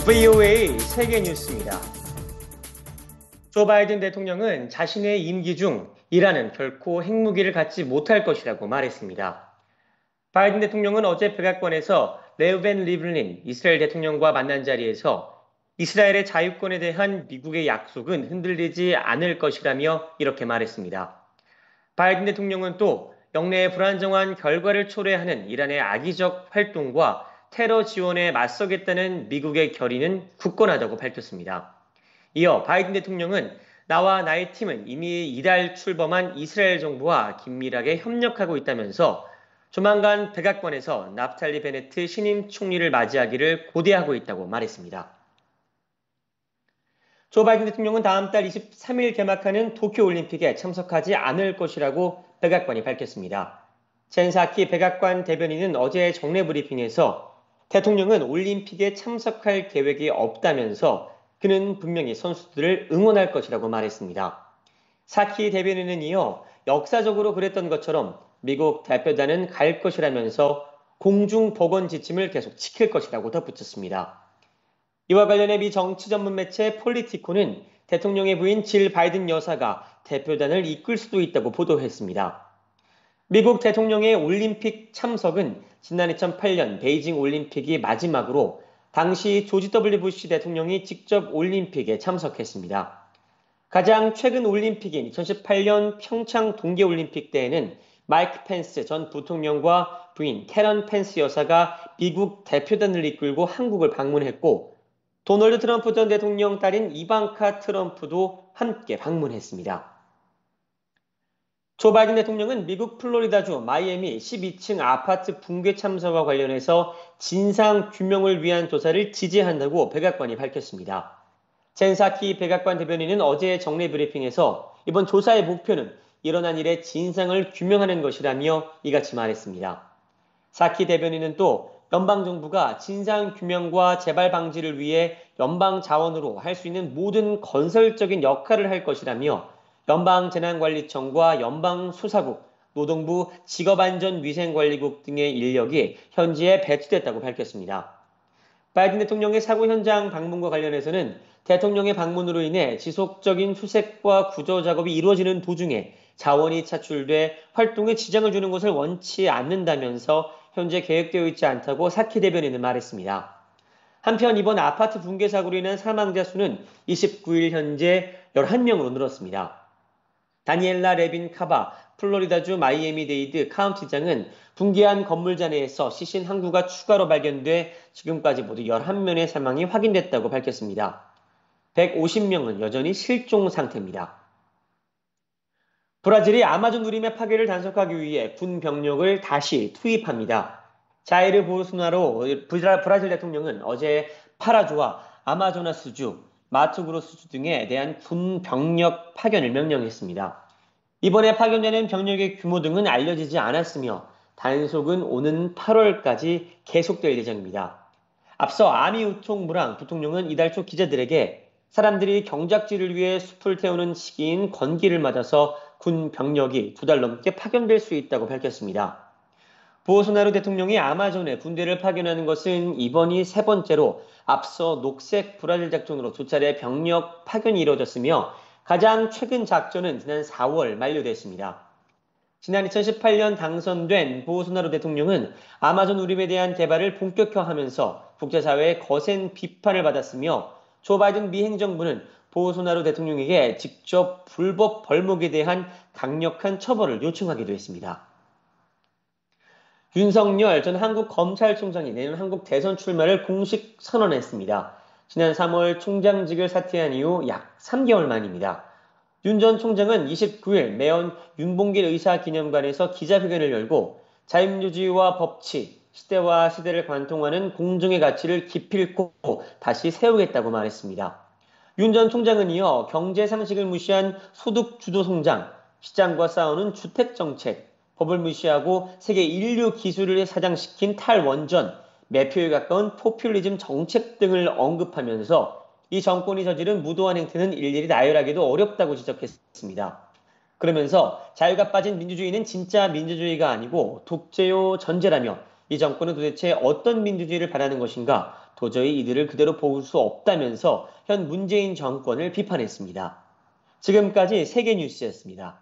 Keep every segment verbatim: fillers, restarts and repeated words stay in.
브이오에이 세계 뉴스입니다. 조 바이든 대통령은 자신의 임기 중 이란은 결코 핵무기를 갖지 못할 것이라고 말했습니다. 바이든 대통령은 어제 백악관에서 레우벤 리블린 이스라엘 대통령과 만난 자리에서 이스라엘의 자유권에 대한 미국의 약속은 흔들리지 않을 것이라며 이렇게 말했습니다. 바이든 대통령은 또 영내의 불안정한 결과를 초래하는 이란의 악의적 활동과 테러 지원에 맞서겠다는 미국의 결의는 굳건하다고 밝혔습니다. 이어 바이든 대통령은 나와 나의 팀은 이미 이달 출범한 이스라엘 정부와 긴밀하게 협력하고 있다면서 조만간 백악관에서 나프탈리 베네트 신임 총리를 맞이하기를 고대하고 있다고 말했습니다. 조 바이든 대통령은 다음 달 이십삼 일 개막하는 도쿄올림픽에 참석하지 않을 것이라고 백악관이 밝혔습니다. 젠 사키 백악관 대변인은 어제 정례 브리핑에서 대통령은 올림픽에 참석할 계획이 없다면서 그는 분명히 선수들을 응원할 것이라고 말했습니다. 사키 대변인은 이어 역사적으로 그랬던 것처럼 미국 대표단은 갈 것이라면서 공중보건 지침을 계속 지킬 것이라고 덧붙였습니다. 이와 관련해 미 정치 전문 매체 폴리티코는 대통령의 부인 질 바이든 여사가 대표단을 이끌 수도 있다고 보도했습니다. 미국 대통령의 올림픽 참석은 지난 이천팔 년 베이징 올림픽이 마지막으로 당시 조지 더블유 부시 대통령이 직접 올림픽에 참석했습니다. 가장 최근 올림픽인 이천십팔 년 평창 동계올림픽 때에는 마이크 펜스 전 부통령과 부인 캐런 펜스 여사가 미국 대표단을 이끌고 한국을 방문했고 도널드 트럼프 전 대통령 딸인 이방카 트럼프도 함께 방문했습니다. 조 바이든 대통령은 미국 플로리다주 마이애미 십이 층 아파트 붕괴 참사와 관련해서 진상 규명을 위한 조사를 지지한다고 백악관이 밝혔습니다. 젠 사키 백악관 대변인은 어제 정례 브리핑에서 이번 조사의 목표는 일어난 일의 진상을 규명하는 것이라며 이같이 말했습니다. 사키 대변인은 또 연방정부가 진상규명과 재발 방지를 위해 연방 자원으로 할 수 있는 모든 건설적인 역할을 할 것이라며 연방재난관리청과 연방수사국, 노동부 직업안전위생관리국 등의 인력이 현지에 배치됐다고 밝혔습니다. 바이든 대통령의 사고 현장 방문과 관련해서는 대통령의 방문으로 인해 지속적인 수색과 구조 작업이 이루어지는 도중에 자원이 차출돼 활동에 지장을 주는 것을 원치 않는다면서 현재 계획되어 있지 않다고 사키 대변인은 말했습니다. 한편 이번 아파트 붕괴 사고로 인한 사망자 수는 이십구 일 현재 열한 명으로 늘었습니다. 다니엘라 레빈 카바 플로리다주 마이애미데이드 카운티장은 붕괴한 건물 잔해에서 시신 한 구가 추가로 발견돼 지금까지 모두 열한 명의 사망이 확인됐다고 밝혔습니다. 백오십 명은 여전히 실종 상태입니다. 브라질이 아마존 누림의 파괴를 단속하기 위해 군 병력을 다시 투입합니다. 자이르 보르소나로 브라질 대통령은 어제 파라주와 아마조나스주, 마토그로스주 등에 대한 군 병력 파견을 명령했습니다. 이번에 파견되는 병력의 규모 등은 알려지지 않았으며 단속은 오는 팔월까지 계속될 예정입니다. 앞서 아미우통 무랑 부통령은 이달 초 기자들에게 사람들이 경작지를 위해 숲을 태우는 시기인 건기를 맞아서 군 병력이 두 달 넘게 파견될 수 있다고 밝혔습니다. 보소나루 대통령이 아마존에 군대를 파견하는 것은 이번이 세 번째로 앞서 녹색 브라질 작전으로 두 차례 병력 파견이 이루어졌으며 가장 최근 작전은 지난 사월 만료됐습니다. 지난 이천십팔 년 당선된 보소나루 대통령은 아마존 우림에 대한 개발을 본격화하면서 국제사회의 거센 비판을 받았으며 조 바이든 미 행정부는 보소나루 대통령에게 직접 불법 벌목에 대한 강력한 처벌을 요청하기도 했습니다. 윤석열 전 한국검찰총장이 내년 한국 대선 출마를 공식 선언했습니다. 지난 삼월 총장직을 사퇴한 이후 약 삼 개월 만입니다. 윤 전 총장은 이십구 일 매연 윤봉길 의사기념관에서 기자회견을 열고 자유민주주의와 법치, 시대와 시대를 관통하는 공정의 가치를 기필코 다시 세우겠다고 말했습니다. 윤 전 총장은 이어 경제 상식을 무시한 소득주도 성장, 시장과 싸우는 주택정책, 법을 무시하고 세계 인류 기술을 사장시킨 탈원전, 매표에 가까운 포퓰리즘 정책 등을 언급하면서 이 정권이 저지른 무도한 행태는 일일이 나열하기도 어렵다고 지적했습니다. 그러면서 자유가 빠진 민주주의는 진짜 민주주의가 아니고 독재요 전제라며 이 정권은 도대체 어떤 민주주의를 바라는 것인가? 도저히 이들을 그대로 볼 수 없다면서 현 문재인 정권을 비판했습니다. 지금까지 세계뉴스였습니다.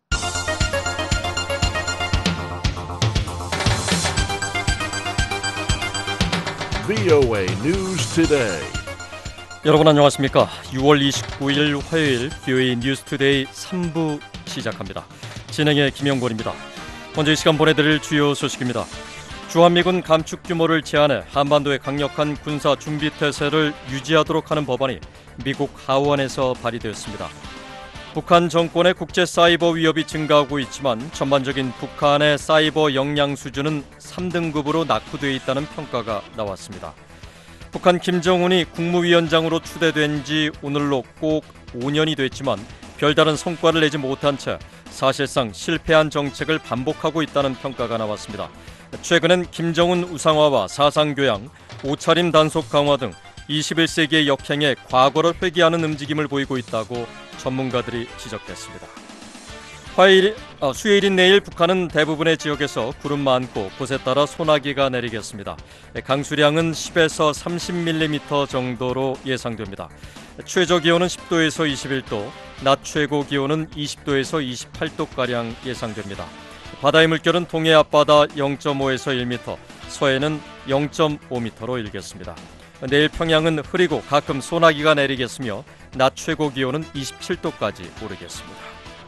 브이오에이 News Today. 여러분 안녕하십니까? 유월 이십구일 화요일 브이오에이 뉴스 투데이 삼 부 시작합니다. 진행의 김영권입니다. 먼저 이 시간 보내드릴 주요 소식입니다. 주한미군 감축 규모를 제한해 한반도의 강력한 군사 준비 태세를 유지하도록 하는 법안이 미국 하원에서 발의되었습니다. 북한 정권의 국제 사이버 위협이 증가하고 있지만 전반적인 북한의 사이버 역량 수준은 삼 등급으로 낙후되어 있다는 평가가 나왔습니다. 북한 김정은이 국무위원장으로 추대된 지 오늘로 꼭 오 년이 됐지만 별다른 성과를 내지 못한 채 사실상 실패한 정책을 반복하고 있다는 평가가 나왔습니다. 최근엔 김정은 우상화와 사상교양, 옷차림 단속 강화 등 이십일 세기의 역행에 과거를 회귀하는 움직임을 보이고 있다고 전문가들이 지적했습니다. 화요일, 아, 수요일인 내일 북한은 대부분의 지역에서 구름 많고 곳에 따라 소나기가 내리겠습니다. 강수량은 십에서 삼십 밀리미터 정도로 예상됩니다. 최저 기온은 십 도에서 이십일 도, 낮 최고 기온은 이십 도에서 이십팔 도가량 예상됩니다. 바다의 물결은 동해 앞바다 영 점 오에서 일 미터, 서해는 영 점 오 미터로 일겠습니다. 내일 평양은 흐리고 가끔 소나기가 내리겠으며 낮 최고 기온은 이십칠 도까지 오르겠습니다.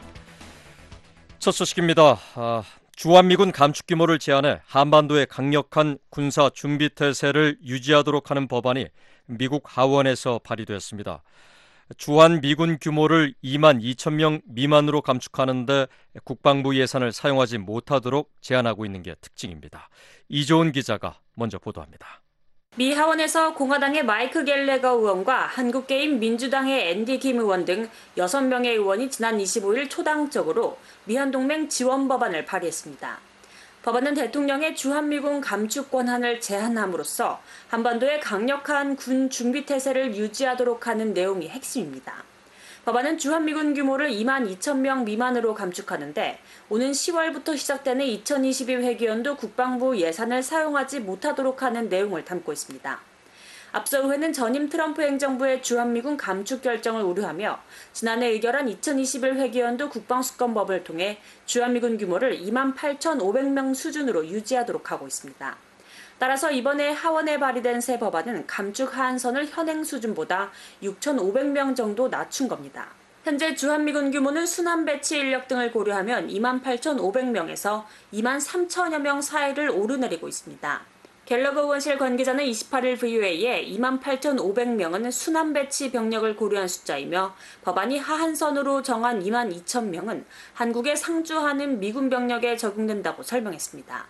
첫 소식입니다. 아, 주한미군 감축 규모를 제한해 한반도의 강력한 군사 준비 태세를 유지하도록 하는 법안이 미국 하원에서 발의됐습니다. 주한미군 규모를 이만 이천 명 미만으로 감축하는 데 국방부 예산을 사용하지 못하도록 제한하고 있는 게 특징입니다. 이조은 기자가 먼저 보도합니다. 미 하원에서 공화당의 마이크 갤레거 의원과 한국게임 민주당의 앤디 김 의원 등 여섯 명의 의원이 지난 이십오일 초당적으로 미한동맹 지원 법안을 발의했습니다. 법안은 대통령의 주한미군 감축 권한을 제한함으로써 한반도의 강력한 군 준비 태세를 유지하도록 하는 내용이 핵심입니다. 법안은 주한미군 규모를 이만 이천 명 미만으로 감축하는데 오는 시월부터 시작되는 이천이십이 회기연도 국방부 예산을 사용하지 못하도록 하는 내용을 담고 있습니다. 앞서 의회는 전임 트럼프 행정부의 주한미군 감축 결정을 우려하며 지난해 의결한 이천이십일 회기연도 국방수권법을 통해 주한미군 규모를 이만 팔천오백 명 수준으로 유지하도록 하고 있습니다. 따라서 이번에 하원에 발의된 새 법안은 감축 하한선을 현행 수준보다 육천오백 명 정도 낮춘 겁니다. 현재 주한미군 규모는 순환 배치 인력 등을 고려하면 이만 팔천오백 명에서 이만 삼천여 명 사이를 오르내리고 있습니다. 갤러거 의원실 관계자는 이십팔일 브이오에이에 이만 팔천오백 명은 순환 배치 병력을 고려한 숫자이며 법안이 하한선으로 정한 이만 이천 명은 한국에 상주하는 미군 병력에 적용된다고 설명했습니다.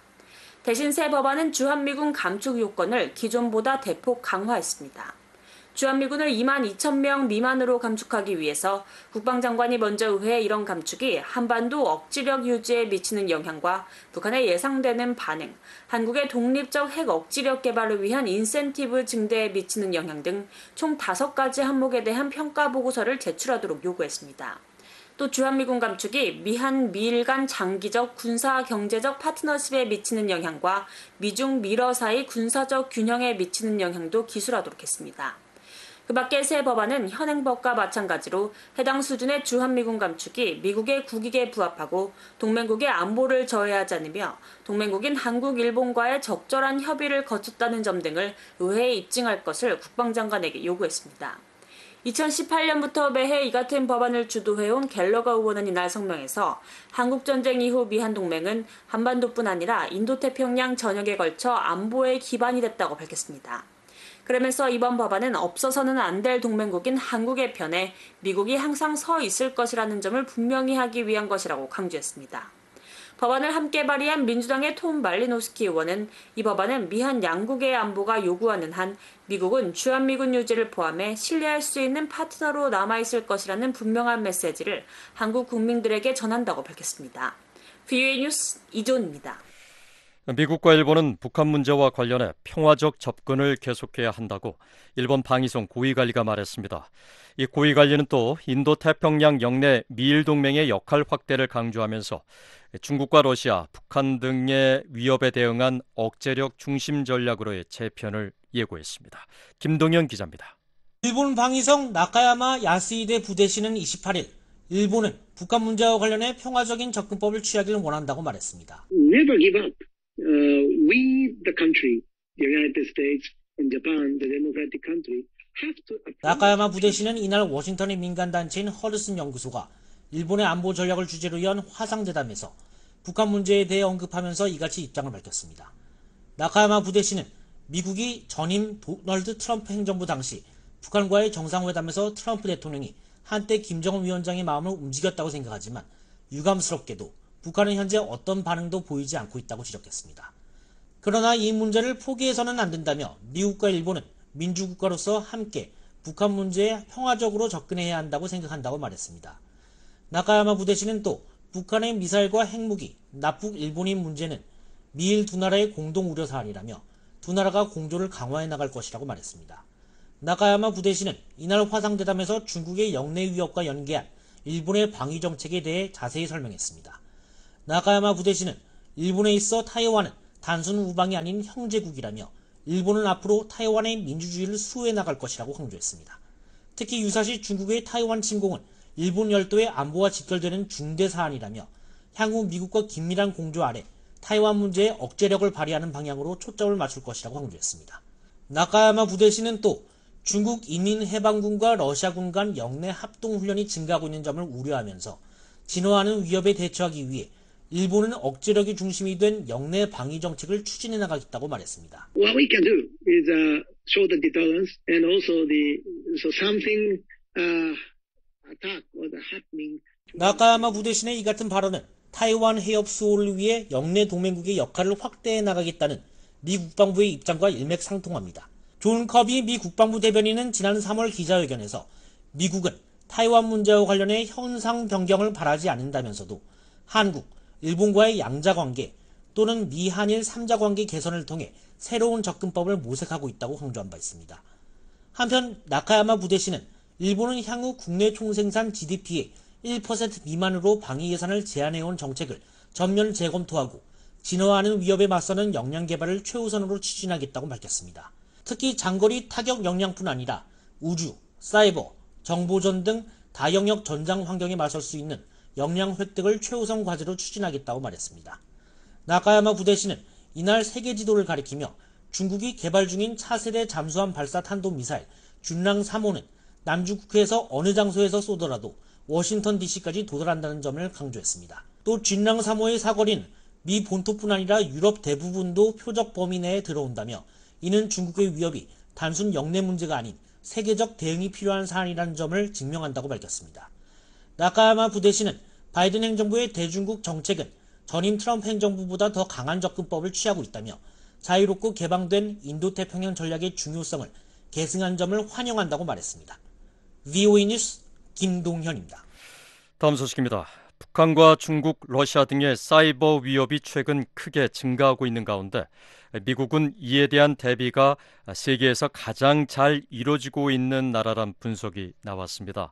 대신 새 법안은 주한미군 감축 요건을 기존보다 대폭 강화했습니다. 주한미군을 이만 이천 명 미만으로 감축하기 위해서 국방장관이 먼저 의회에 이런 감축이 한반도 억지력 유지에 미치는 영향과 북한의 예상되는 반응, 한국의 독립적 핵 억지력 개발을 위한 인센티브 증대에 미치는 영향 등 총 다섯 가지 항목에 대한 평가 보고서를 제출하도록 요구했습니다. 또 주한미군 감축이 미한, 미일 간 장기적 군사 경제적 파트너십에 미치는 영향과 미중, 미러 사이 군사적 균형에 미치는 영향도 기술하도록 했습니다. 그 밖에 새 법안은 현행법과 마찬가지로 해당 수준의 주한미군 감축이 미국의 국익에 부합하고 동맹국의 안보를 저해하지 않으며 동맹국인 한국, 일본과의 적절한 협의를 거쳤다는 점 등을 의회에 입증할 것을 국방장관에게 요구했습니다. 이천십팔 년부터 매해 이 같은 법안을 주도해온 갤러거 의원은 이날 성명에서 한국전쟁 이후 미한동맹은 한반도뿐 아니라 인도태평양 전역에 걸쳐 안보의 기반이 됐다고 밝혔습니다. 그러면서 이번 법안은 없어서는 안 될 동맹국인 한국의 편에 미국이 항상 서 있을 것이라는 점을 분명히 하기 위한 것이라고 강조했습니다. 법안을 함께 발의한 민주당의 톰 말리노스키 의원은 이 법안은 미한 양국의 안보가 요구하는 한 미국은 주한미군 유지를 포함해 신뢰할 수 있는 파트너로 남아있을 것이라는 분명한 메시지를 한국 국민들에게 전한다고 밝혔습니다. 브이오에이 뉴스 이조은입니다. 미국과 일본은 북한 문제와 관련해 평화적 접근을 계속해야 한다고 일본 방위성 고위관리가 말했습니다. 이 고위관리는 또 인도태평양 영내 미일 동맹의 역할 확대를 강조하면서 중국과 러시아, 북한 등의 위협에 대응한 억제력 중심 전략으로의 재편을 예고했습니다. 김동현 기자입니다. 일본 방위성 나카야마 야스히데 부대시는 이십팔 일 일본은 북한 문제와 관련해 평화적인 접근법을 취하기를 원한다고 말했습니다. Never give up. Uh, we, the country, the United States and Japan, the democratic country, have to. 나카야마 부대시는 이날 워싱턴의 민간단체인 허드슨 연구소가 일본의 안보 전략을 주제로 연 화상대담에서 북한 문제에 대해 언급하면서 이같이 입장을 밝혔습니다. 나카야마 부대시는 미국이 전임 도널드 트럼프 행정부 당시 북한과의 정상회담에서 트럼프 대통령이 한때 김정은 위원장의 마음을 움직였다고 생각하지만 유감스럽게도 북한은 현재 어떤 반응도 보이지 않고 있다고 지적했습니다. 그러나 이 문제를 포기해서는 안 된다며 미국과 일본은 민주국가로서 함께 북한 문제에 평화적으로 접근해야 한다고 생각한다고 말했습니다. 나카야마 부대시는 또 북한의 미사일과 핵무기, 납북 일본인 문제는 미일 두 나라의 공동 우려 사안이라며 두 나라가 공조를 강화해 나갈 것이라고 말했습니다. 나카야마 부대시는 이날 화상대담에서 중국의 영내 위협과 연계한 일본의 방위 정책에 대해 자세히 설명했습니다. 나카야마 부대시는 일본에 있어 타이완은 단순 우방이 아닌 형제국이라며 일본은 앞으로 타이완의 민주주의를 수호해 나갈 것이라고 강조했습니다. 특히 유사시 중국의 타이완 침공은 일본 열도의 안보와 직결되는 중대 사안이라며 향후 미국과 긴밀한 공조 아래 타이완 문제에 억제력을 발휘하는 방향으로 초점을 맞출 것이라고 강조했습니다. 나카야마 부대시는 또 중국 인민해방군과 러시아군 간 영내 합동훈련이 증가하고 있는 점을 우려하면서 진화하는 위협에 대처하기 위해 일본은 억제력이 중심이 된 영내 방위 정책을 추진해 나가겠다고 말했습니다. What we can do is uh, show the deterrence and also the so something uh, attack was happening. 나카야마 부대신의 이 같은 발언은 타이완 해협 수호를 위해 영내 동맹국의 역할을 확대해 나가겠다는 미 국방부의 입장과 일맥상통합니다. 존 커비 미 국방부 대변인은 지난 삼월 기자회견에서 미국은 타이완 문제와 관련해 현상 변경을 바라지 않는다면서도 한국, 일본과의 양자관계 또는 미한일 삼자관계 개선을 통해 새로운 접근법을 모색하고 있다고 강조한 바 있습니다. 한편 나카야마 부대시는 일본은 향후 국내 총생산 지디피의 일 퍼센트 미만으로 방위 예산을 제한해온 정책을 전면 재검토하고 진화하는 위협에 맞서는 역량 개발을 최우선으로 추진하겠다고 밝혔습니다. 특히 장거리 타격 역량뿐 아니라 우주, 사이버, 정보전 등 다영역 전장 환경에 맞설 수 있는 역량 획득을 최우선 과제로 추진하겠다고 말했습니다. 나카야마 부대시는 이날 세계 지도를 가리키며 중국이 개발 중인 차세대 잠수함 발사 탄도미사일 준랑 삼 호는 남중국해에서 어느 장소에서 쏘더라도 워싱턴 디씨까지 도달한다는 점을 강조했습니다. 또 준랑 삼 호의 사거리는 미 본토뿐 아니라 유럽 대부분도 표적 범위 내에 들어온다며 이는 중국의 위협이 단순 영내 문제가 아닌 세계적 대응이 필요한 사안이라는 점을 증명한다고 밝혔습니다. 나카야마 부대시는 바이든 행정부의 대중국 정책은 전임 트럼프 행정부보다 더 강한 접근법을 취하고 있다며 자유롭고 개방된 인도태평양 전략의 중요성을 계승한 점을 환영한다고 말했습니다. 브이오에이 뉴스 김동현입니다. 다음 소식입니다. 북한과 중국, 러시아 등의 사이버 위협이 최근 크게 증가하고 있는 가운데 미국은 이에 대한 대비가 세계에서 가장 잘 이루어지고 있는 나라란 분석이 나왔습니다.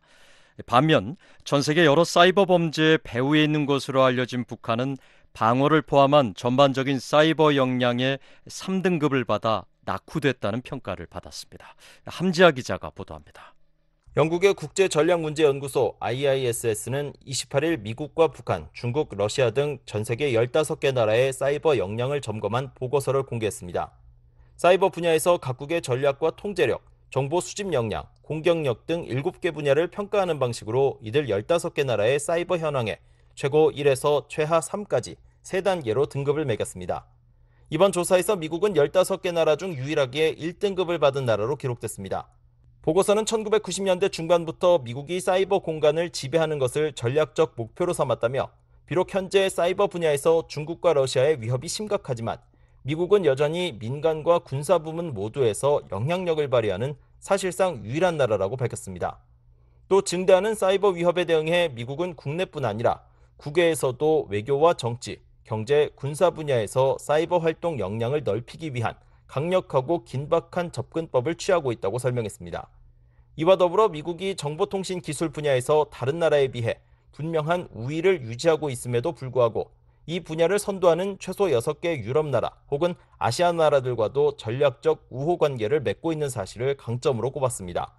반면 전 세계 여러 사이버 범죄의 배후에 있는 것으로 알려진 북한은 방어를 포함한 전반적인 사이버 역량의 삼 등급을 받아 낙후됐다는 평가를 받았습니다. 함지아 기자가 보도합니다. 영국의 국제전략문제연구소 아이아이에스에스는 이십팔 일 미국과 북한, 중국, 러시아 등 전 세계 열다섯 개 나라의 사이버 역량을 점검한 보고서를 공개했습니다. 사이버 분야에서 각국의 전략과 통제력, 정보 수집 역량, 공격력 등 일곱 개 분야를 평가하는 방식으로 이들 열다섯 개 나라의 사이버 현황에 최고 일에서 최하 삼까지 세 단계로 등급을 매겼습니다. 이번 조사에서 미국은 열다섯 개 나라 중 유일하게 일 등급을 받은 나라로 기록됐습니다. 보고서는 천구백구십 년대 중반부터 미국이 사이버 공간을 지배하는 것을 전략적 목표로 삼았다며 비록 현재 사이버 분야에서 중국과 러시아의 위협이 심각하지만 미국은 여전히 민간과 군사 부문 모두에서 영향력을 발휘하는 사실상 유일한 나라라고 밝혔습니다. 또 증대하는 사이버 위협에 대응해 미국은 국내뿐 아니라 국외에서도 외교와 정치, 경제, 군사 분야에서 사이버 활동 역량을 넓히기 위한 강력하고 긴박한 접근법을 취하고 있다고 설명했습니다. 이와 더불어 미국이 정보통신 기술 분야에서 다른 나라에 비해 분명한 우위를 유지하고 있음에도 불구하고 이 분야를 선도하는 최소 여섯 개 유럽 나라 혹은 아시아 나라들과도 전략적 우호 관계를 맺고 있는 사실을 강점으로 꼽았습니다.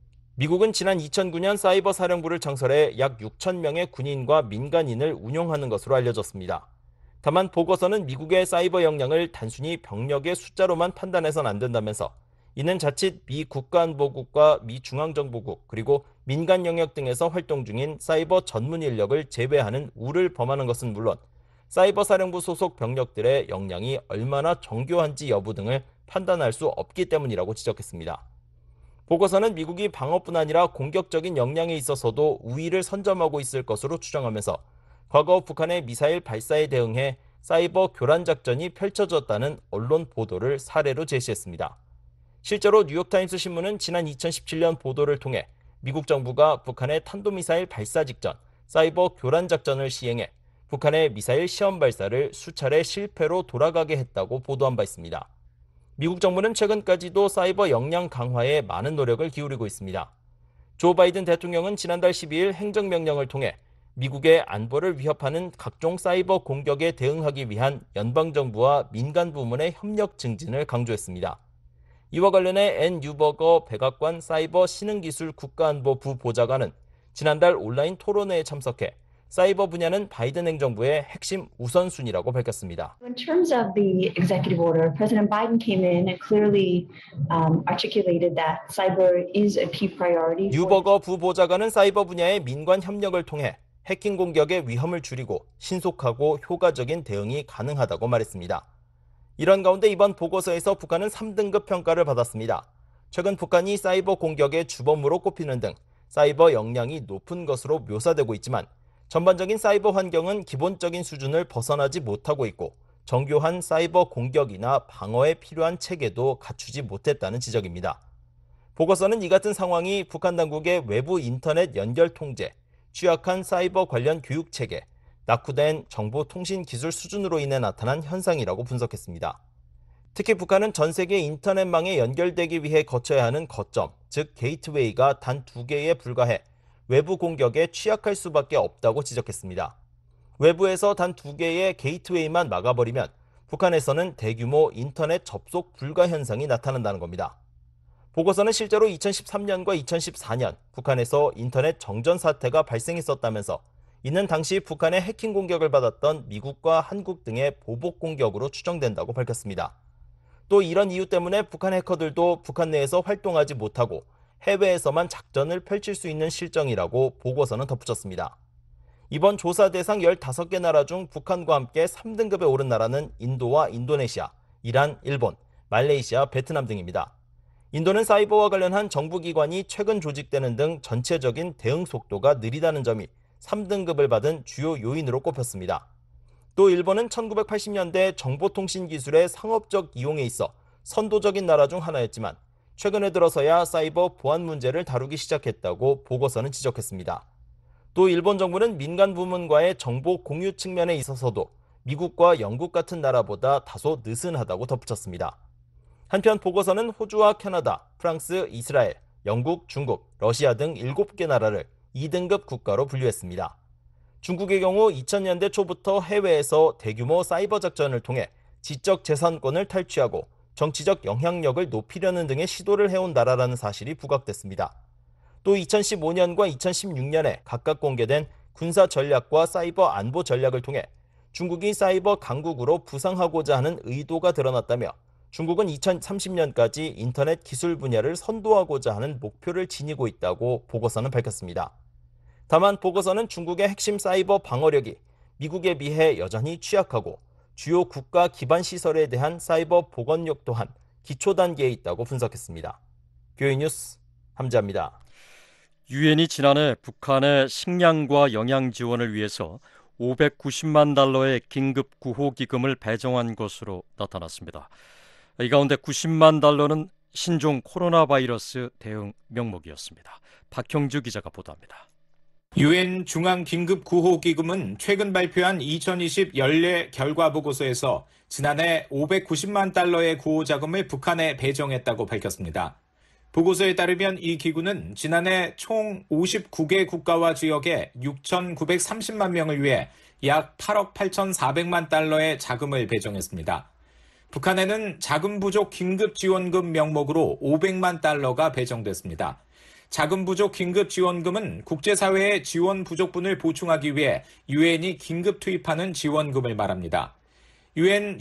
미국은 지난 이천구 년 사이버 사령부를 창설해 약 육천 명의 군인과 민간인을 운용하는 것으로 알려졌습니다. 다만 보고서는 미국의 사이버 역량을 단순히 병력의 숫자로만 판단해서는 안 된다면서 이는 자칫 미 국가안보국과 미 중앙정보국 그리고 민간 영역 등에서 활동 중인 사이버 전문 인력을 제외하는 우를 범하는 것은 물론 사이버 사령부 소속 병력들의 역량이 얼마나 정교한지 여부 등을 판단할 수 없기 때문이라고 지적했습니다. 보고서는 미국이 방어뿐 아니라 공격적인 역량에 있어서도 우위를 선점하고 있을 것으로 추정하면서 과거 북한의 미사일 발사에 대응해 사이버 교란 작전이 펼쳐졌다는 언론 보도를 사례로 제시했습니다. 실제로 뉴욕타임스 신문은 지난 이천십칠 년 보도를 통해 미국 정부가 북한의 탄도미사일 발사 직전 사이버 교란 작전을 시행해 북한의 미사일 시험 발사를 수차례 실패로 돌아가게 했다고 보도한 바 있습니다. 미국 정부는 최근까지도 사이버 역량 강화에 많은 노력을 기울이고 있습니다. 조 바이든 대통령은 지난달 십이일 행정명령을 통해 미국의 안보를 위협하는 각종 사이버 공격에 대응하기 위한 연방정부와 민간 부문의 협력 증진을 강조했습니다. 이와 관련해 앤 유버거 백악관 사이버 신흥기술 국가안보부 보좌관은 지난달 온라인 토론회에 참석해 사이버 분야는 바이든 행정부의 핵심 우선순위라고 밝혔습니다. In terms of the executive order, President Biden came in and clearly um, articulated that cyber is a key priority. 유버거 부보좌관은 사이버 분야의 민관 협력을 통해 해킹 공격의 위험을 줄이고 신속하고 효과적인 대응이 가능하다고 말했습니다. 이런 가운데 이번 보고서에서 북한은 삼 등급 평가를 받았습니다. 최근 북한이 사이버 공격의 주범으로 꼽히는 등 사이버 역량이 높은 것으로 묘사되고 있지만 전반적인 사이버 환경은 기본적인 수준을 벗어나지 못하고 있고 정교한 사이버 공격이나 방어에 필요한 체계도 갖추지 못했다는 지적입니다. 보고서는 이 같은 상황이 북한 당국의 외부 인터넷 연결 통제, 취약한 사이버 관련 교육 체계, 낙후된 정보통신 기술 수준으로 인해 나타난 현상이라고 분석했습니다. 특히 북한은 전 세계 인터넷망에 연결되기 위해 거쳐야 하는 거점, 즉 게이트웨이가 단 두 개에 불과해 외부 공격에 취약할 수밖에 없다고 지적했습니다. 외부에서 단 두 개의 게이트웨이만 막아버리면 북한에서는 대규모 인터넷 접속 불가 현상이 나타난다는 겁니다. 보고서는 실제로 이천십삼 년과 이천십사 년 북한에서 인터넷 정전 사태가 발생했었다면서 이는 당시 북한의 해킹 공격을 받았던 미국과 한국 등의 보복 공격으로 추정된다고 밝혔습니다. 또 이런 이유 때문에 북한 해커들도 북한 내에서 활동하지 못하고 해외에서만 작전을 펼칠 수 있는 실정이라고 보고서는 덧붙였습니다. 이번 조사 대상 열다섯 개 나라 중 북한과 함께 삼 등급에 오른 나라는 인도와 인도네시아, 이란, 일본, 말레이시아, 베트남 등입니다. 인도는 사이버와 관련한 정부기관이 최근 조직되는 등 전체적인 대응 속도가 느리다는 점이 삼 등급을 받은 주요 요인으로 꼽혔습니다. 또 일본은 천구백팔십 년대 정보통신 기술의 상업적 이용에 있어 선도적인 나라 중 하나였지만 최근에 들어서야 사이버 보안 문제를 다루기 시작했다고 보고서는 지적했습니다. 또 일본 정부는 민간 부문과의 정보 공유 측면에 있어서도 미국과 영국 같은 나라보다 다소 느슨하다고 덧붙였습니다. 한편 보고서는 호주와 캐나다, 프랑스, 이스라엘, 영국, 중국, 러시아 등 일곱 개 나라를 이 등급 국가로 분류했습니다. 중국의 경우 이천 년대 초부터 해외에서 대규모 사이버 작전을 통해 지적 재산권을 탈취하고 정치적 영향력을 높이려는 등의 시도를 해온 나라라는 사실이 부각됐습니다. 또 이천십오 년과 이천십육 년에 각각 공개된 군사 전략과 사이버 안보 전략을 통해 중국이 사이버 강국으로 부상하고자 하는 의도가 드러났다며 중국은 이천삼십 년까지 인터넷 기술 분야를 선도하고자 하는 목표를 지니고 있다고 보고서는 밝혔습니다. 다만 보고서는 중국의 핵심 사이버 방어력이 미국에 비해 여전히 취약하고 주요 국가 기반 시설에 대한 사이버 보건력 또한 기초 단계에 있다고 분석했습니다. 교육 뉴스 함재합니다. 유엔이 지난해 북한의 식량과 영양 지원을 위해서 오백구십만 달러의 긴급 구호 기금을 배정한 것으로 나타났습니다. 이 가운데 구십만 달러는 신종 코로나 바이러스 대응 명목이었습니다. 박형주 기자가 보도합니다. 유엔 중앙긴급구호기금은 최근 발표한 이천이십 연례 결과보고서에서 지난해 오백구십만 달러의 구호자금을 북한에 배정했다고 밝혔습니다. 보고서에 따르면 이 기구는 지난해 총 오십구 개 국가와 지역의 육천구백삼십만 명을 위해 약 팔억 팔천사백만 달러의 자금을 배정했습니다. 북한에는 자금 부족 긴급지원금 명목으로 오백만 달러가 배정됐습니다. 자금 부족 긴급지원금은 국제사회의 지원 부족분을 보충하기 위해 유엔이 긴급 투입하는 지원금을 말합니다. 유엔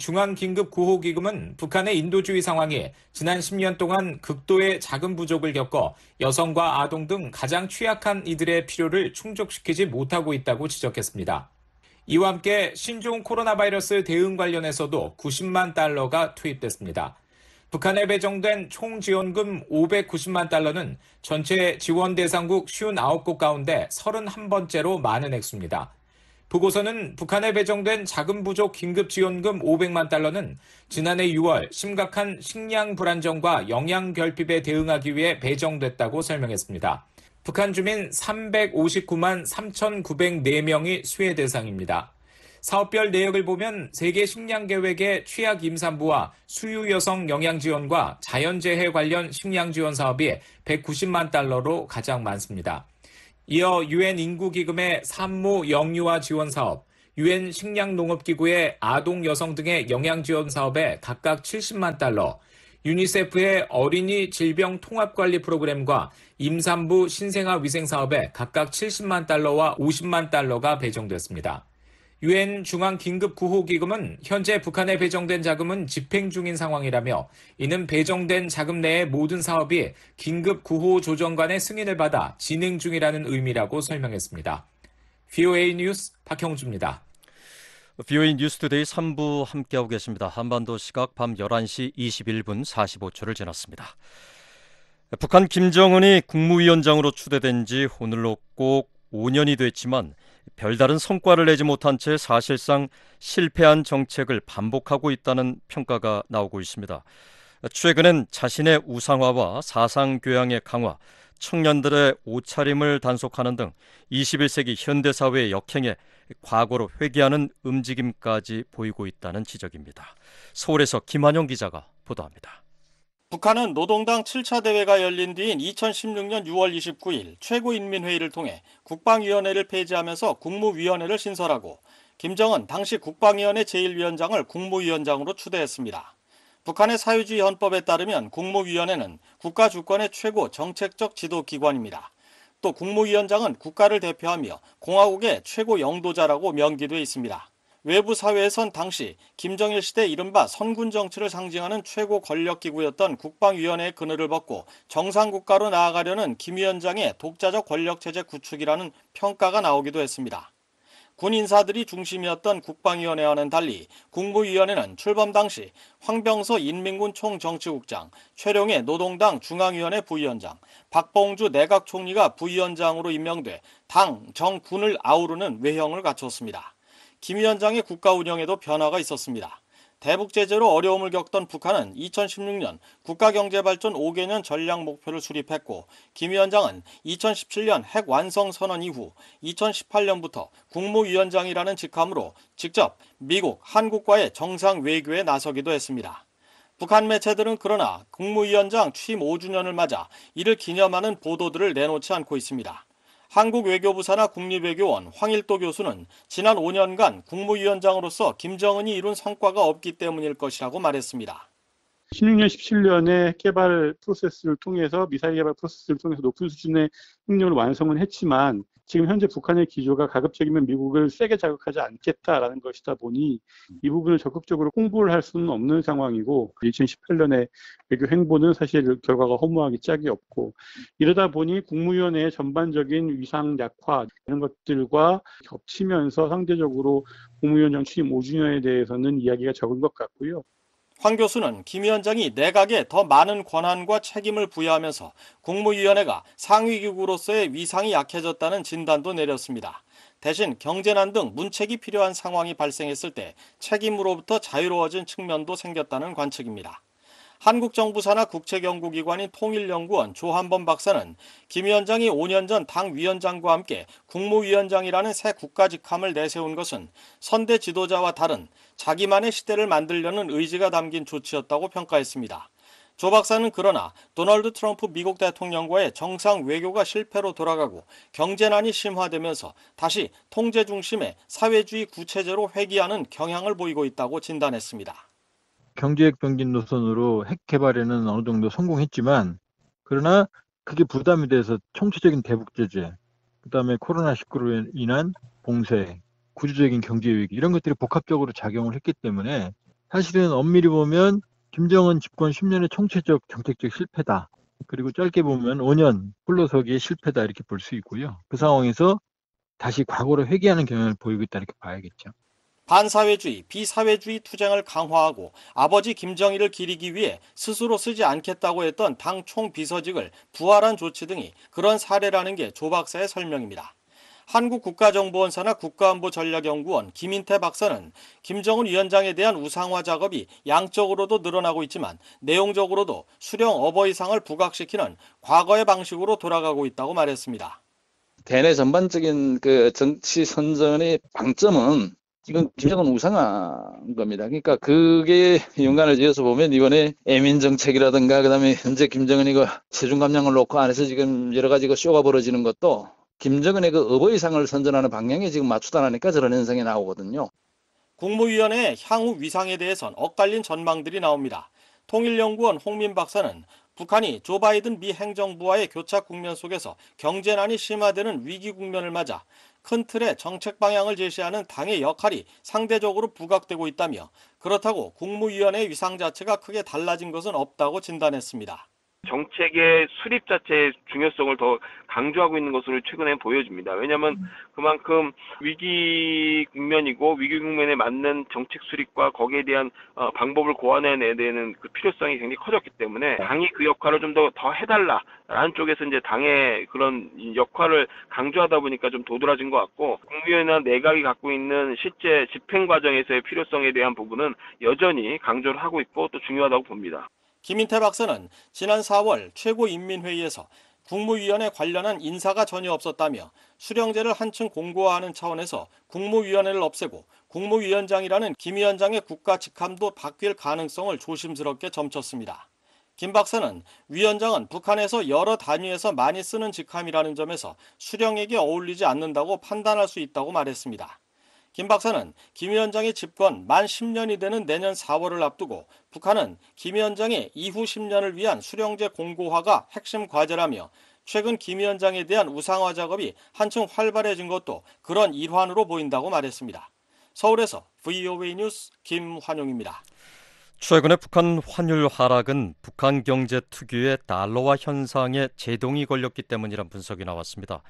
중앙긴급구호기금은 북한의 인도주의 상황이 지난 십 년 동안 극도의 자금 부족을 겪어 여성과 아동 등 가장 취약한 이들의 필요를 충족시키지 못하고 있다고 지적했습니다. 이와 함께 신종 코로나 바이러스 대응 관련해서도 구십만 달러가 투입됐습니다. 북한에 배정된 총 지원금 오백구십만 달러는 전체 지원 대상국 오십구 곳 가운데 서른한 번째로 많은 액수입니다. 보고서는 북한에 배정된 자금 부족 긴급 지원금 오백만 달러는 지난해 유월 심각한 식량 불안정과 영양 결핍에 대응하기 위해 배정됐다고 설명했습니다. 북한 주민 삼백오십구만 삼천구백사 명이 수혜 대상입니다. 사업별 내역을 보면 세계 식량 계획의 취약 임산부와 수유 여성 영양 지원과 자연재해 관련 식량 지원 사업이 백구십만 달러로 가장 많습니다. 이어 유엔 인구기금의 산모 영유아 지원 사업, 유엔 식량농업기구의 아동 여성 등의 영양 지원 사업에 각각 칠십만 달러, 유니세프의 어린이 질병 통합관리 프로그램과 임산부 신생아 위생 사업에 각각 칠십만 달러와 오십만 달러가 배정됐습니다. 유엔 중앙긴급구호기금은 현재 북한에 배정된 자금은 집행 중인 상황이라며 이는 배정된 자금 내의 모든 사업이 긴급구호조정관의 승인을 받아 진행 중이라는 의미라고 설명했습니다. 브이오에이 뉴스 박형주입니다. 브이오에이 뉴스투데이 삼 부 함께하고 계십니다. 한반도 시각 밤 열한 시 이십일 분 사십오 초를 지났습니다. 북한 김정은이 국무위원장으로 추대된 지 오늘로 꼭 오 년이 됐지만 별다른 성과를 내지 못한 채 사실상 실패한 정책을 반복하고 있다는 평가가 나오고 있습니다. 최근엔 자신의 우상화와 사상교양의 강화, 청년들의 옷차림을 단속하는 등 이십일 세기 현대사회의 역행에 과거로 회귀하는 움직임까지 보이고 있다는 지적입니다. 서울에서 김한영 기자가 보도합니다. 북한은 노동당 칠 차 대회가 열린 뒤인 이천십육 년 유월 이십구일 최고인민회의를 통해 국방위원회를 폐지하면서 국무위원회를 신설하고 김정은 당시 국방위원회 제일 위원장을 국무위원장으로 추대했습니다. 북한의 사회주의 헌법에 따르면 국무위원회는 국가 주권의 최고 정책적 지도기관입니다. 또 국무위원장은 국가를 대표하며 공화국의 최고 영도자라고 명기돼 있습니다. 외부 사회에선 당시 김정일 시대 이른바 선군 정치를 상징하는 최고 권력기구였던 국방위원회의 그늘을 벗고 정상국가로 나아가려는 김 위원장의 독자적 권력체제 구축이라는 평가가 나오기도 했습니다. 군 인사들이 중심이었던 국방위원회와는 달리 국무위원회는 출범 당시 황병서 인민군 총정치국장, 최룡해 노동당 중앙위원회 부위원장, 박봉주 내각총리가 부위원장으로 임명돼 당, 정, 군을 아우르는 외형을 갖췄습니다. 김 위원장의 국가 운영에도 변화가 있었습니다. 대북 제재로 어려움을 겪던 북한은 이천십육 년 국가경제발전 오 개년 전략 목표를 수립했고 김 위원장은 이천십칠 년 핵 완성 선언 이후 이천십팔 년부터 국무위원장이라는 직함으로 직접 미국, 한국과의 정상 외교에 나서기도 했습니다. 북한 매체들은 그러나 국무위원장 취임 오 주년을 맞아 이를 기념하는 보도들을 내놓지 않고 있습니다. 한국 외교부 산하 국립외교원 황일도 교수는 지난 오 년간 국무위원장으로서 김정은이 이룬 성과가 없기 때문일 것이라고 말했습니다. 십육 년, 십칠 년의 개발 프로세스를 통해서 미사일 개발 프로세스를 통해서 높은 수준의 능력을 완성은 했지만 지금 현재 북한의 기조가 가급적이면 미국을 세게 자극하지 않겠다라는 것이다 보니 이 부분을 적극적으로 홍보를 할 수는 없는 상황이고 이천십팔 년의 외교 행보는 사실 결과가 허무하기 짝이 없고 이러다 보니 국무위원회의 전반적인 위상 약화 이런 것들과 겹치면서 상대적으로 국무위원장 취임 오 주년에 대해서는 이야기가 적은 것 같고요. 황 교수는 김 위원장이 내각에 더 많은 권한과 책임을 부여하면서 국무위원회가 상위기구로서의 위상이 약해졌다는 진단도 내렸습니다. 대신 경제난 등 문책이 필요한 상황이 발생했을 때 책임으로부터 자유로워진 측면도 생겼다는 관측입니다. 한국 정부 산하 국책연구기관인 통일연구원 조한범 박사는 김 위원장이 오 년 전 당 위원장과 함께 국무위원장이라는 새 국가직함을 내세운 것은 선대 지도자와 다른 자기만의 시대를 만들려는 의지가 담긴 조치였다고 평가했습니다. 조 박사는 그러나 도널드 트럼프 미국 대통령과의 정상 외교가 실패로 돌아가고 경제난이 심화되면서 다시 통제 중심의 사회주의 구체제로 회귀하는 경향을 보이고 있다고 진단했습니다. 경제력 병진 노선으로 핵 개발에는 어느 정도 성공했지만 그러나 그게 부담이 돼서 총체적인 대북 제재, 그다음에 코로나십구로 인한 봉쇄, 구조적인 경제 위기 이런 것들이 복합적으로 작용을 했기 때문에 사실은 엄밀히 보면 김정은 집권 십 년의 총체적 정책적 실패다. 그리고 짧게 보면 오 년 홀로서기의 실패다 이렇게 볼 수 있고요. 그 상황에서 다시 과거로 회귀하는 경향을 보이고 있다 이렇게 봐야겠죠. 반사회주의, 비사회주의 투쟁을 강화하고 아버지 김정일을 기리기 위해 스스로 쓰지 않겠다고 했던 당 총비서직을 부활한 조치 등이 그런 사례라는 게 조 박사의 설명입니다. 한국국가정보원 산하 국가안보전략연구원 김인태 박사는 김정은 위원장에 대한 우상화 작업이 양적으로도 늘어나고 있지만 내용적으로도 수령 어버이상을 부각시키는 과거의 방식으로 돌아가고 있다고 말했습니다. 대내 전반적인 그 정치 선전의 방점은 이건 김정은 우상화인 겁니다. 그러니까 그게 연관을 지어서 보면 이번에 애민 정책이라든가 그다음에 현재 김정은이 그 체중 감량을 놓고 안에서 지금 여러 가지 그 쇼가 벌어지는 것도 김정은의 그 어버이상을 선전하는 방향에 지금 맞추다 나니까 저런 현상이 나오거든요. 국무위원회의 향후 위상에 대해선 엇갈린 전망들이 나옵니다. 통일연구원 홍민 박사는 북한이 조 바이든 미 행정부와의 교착 국면 속에서 경제난이 심화되는 위기 국면을 맞아 큰 틀의 정책 방향을 제시하는 당의 역할이 상대적으로 부각되고 있다며 그렇다고 국무위원회의 위상 자체가 크게 달라진 것은 없다고 진단했습니다. 정책의 수립 자체의 중요성을 더 강조하고 있는 것으로 최근에 보여집니다. 왜냐하면 그만큼 위기 국면이고 위기 국면에 맞는 정책 수립과 거기에 대한 방법을 고안해내야 되는 그 필요성이 굉장히 커졌기 때문에 당이 그 역할을 좀 더 더 해달라라는 쪽에서 이제 당의 그런 역할을 강조하다 보니까 좀 도드라진 것 같고 국무위원회나 내각이 갖고 있는 실제 집행 과정에서의 필요성에 대한 부분은 여전히 강조를 하고 있고 또 중요하다고 봅니다. 김인태 박사는 지난 사월 최고인민회의에서 국무위원회 관련한 인사가 전혀 없었다며 수령제를 한층 공고화하는 차원에서 국무위원회를 없애고 국무위원장이라는 김 위원장의 국가 직함도 바뀔 가능성을 조심스럽게 점쳤습니다. 김 박사는 위원장은 북한에서 여러 단위에서 많이 쓰는 직함이라는 점에서 수령에게 어울리지 않는다고 판단할 수 있다고 말했습니다. 김 박사는 김 위원장의 집권 만 십 년이 되는 내년 사월을 앞두고 북한은 김 위원장의 이후 십 년을 위한 수령제 공고화가 핵심 과제라며 최근 김 위원장에 대한 우상화 작업이 한층 활발해진 것도 그런 일환으로 보인다고 말했습니다. 서울에서 브이오에이 뉴스 김환용입니다. 최근에 북한 환율 하락은 북한 경제 특유의 달러화 현상에 제동이 걸렸기 때문이란 분석이 나왔습니다.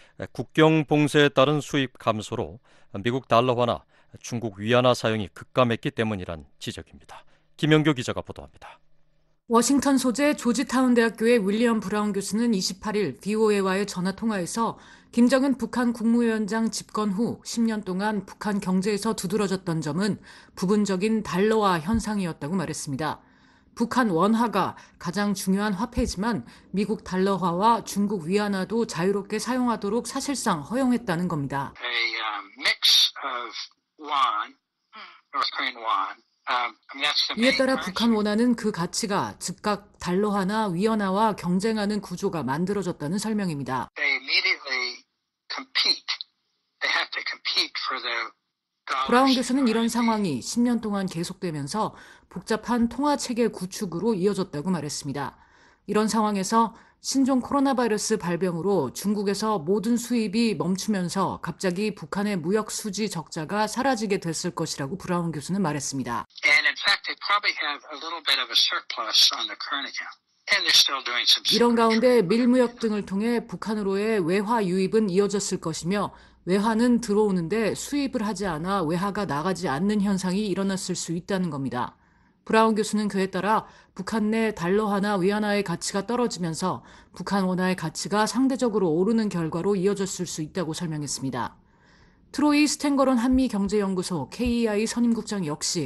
국경 봉쇄에 따른 수입 감소로 미국 달러화나 중국 위안화 사용이 급감했기 때문이란 지적입니다. 김영교 기자가 보도합니다. 워싱턴 소재 조지타운 대학교의 윌리엄 브라운 교수는 이십팔 일 브이오에이와의 전화통화에서 김정은 북한 국무위원장 집권 후 십 년 동안 북한 경제에서 두드러졌던 점은 부분적인 달러화 현상이었다고 말했습니다. 북한 원화가 가장 중요한 화폐지만 미국 달러화와 중국 위안화도 자유롭게 사용하도록 사실상 허용했다는 겁니다. A uh, mix of yuan, North Korean yuan. Um, I mean, that's the 이에 main 따라 currency. 북한 원화는 그 가치가 즉각 달러화나 위안화와 경쟁하는 구조가 만들어졌다는 설명입니다. They immediately compete. They have to compete for the dollars. 브라운 교수는 이런 상황이 십 년 동안 계속되면서 복잡한 통화체계 구축으로 이어졌다고 말했습니다. 이런 상황에서 신종 코로나 바이러스 발병으로 중국에서 모든 수입이 멈추면서 갑자기 북한의 무역 수지 적자가 사라지게 됐을 것이라고 브라운 교수는 말했습니다. And in fact, they probably have a little bit of a surplus on the current account. And they're still doing some. 이런 가운데 밀무역 등을 통해 북한으로의 외화 유입은 이어졌을 것이며 외화는 들어오는데 수입을 하지 않아 외화가 나가지 않는 현상이 일어났을 수 있다는 겁니다. 브라운 교수는 그에 따라 북한 내 달러화나 위안화의 가치가 떨어지면서 북한 원화의 가치가 상대적으로 오르는 결과로 이어졌을 수 있다고 설명했습니다. 트로이 스탠거론 한미경제연구소 케이이아이 선임국장 역시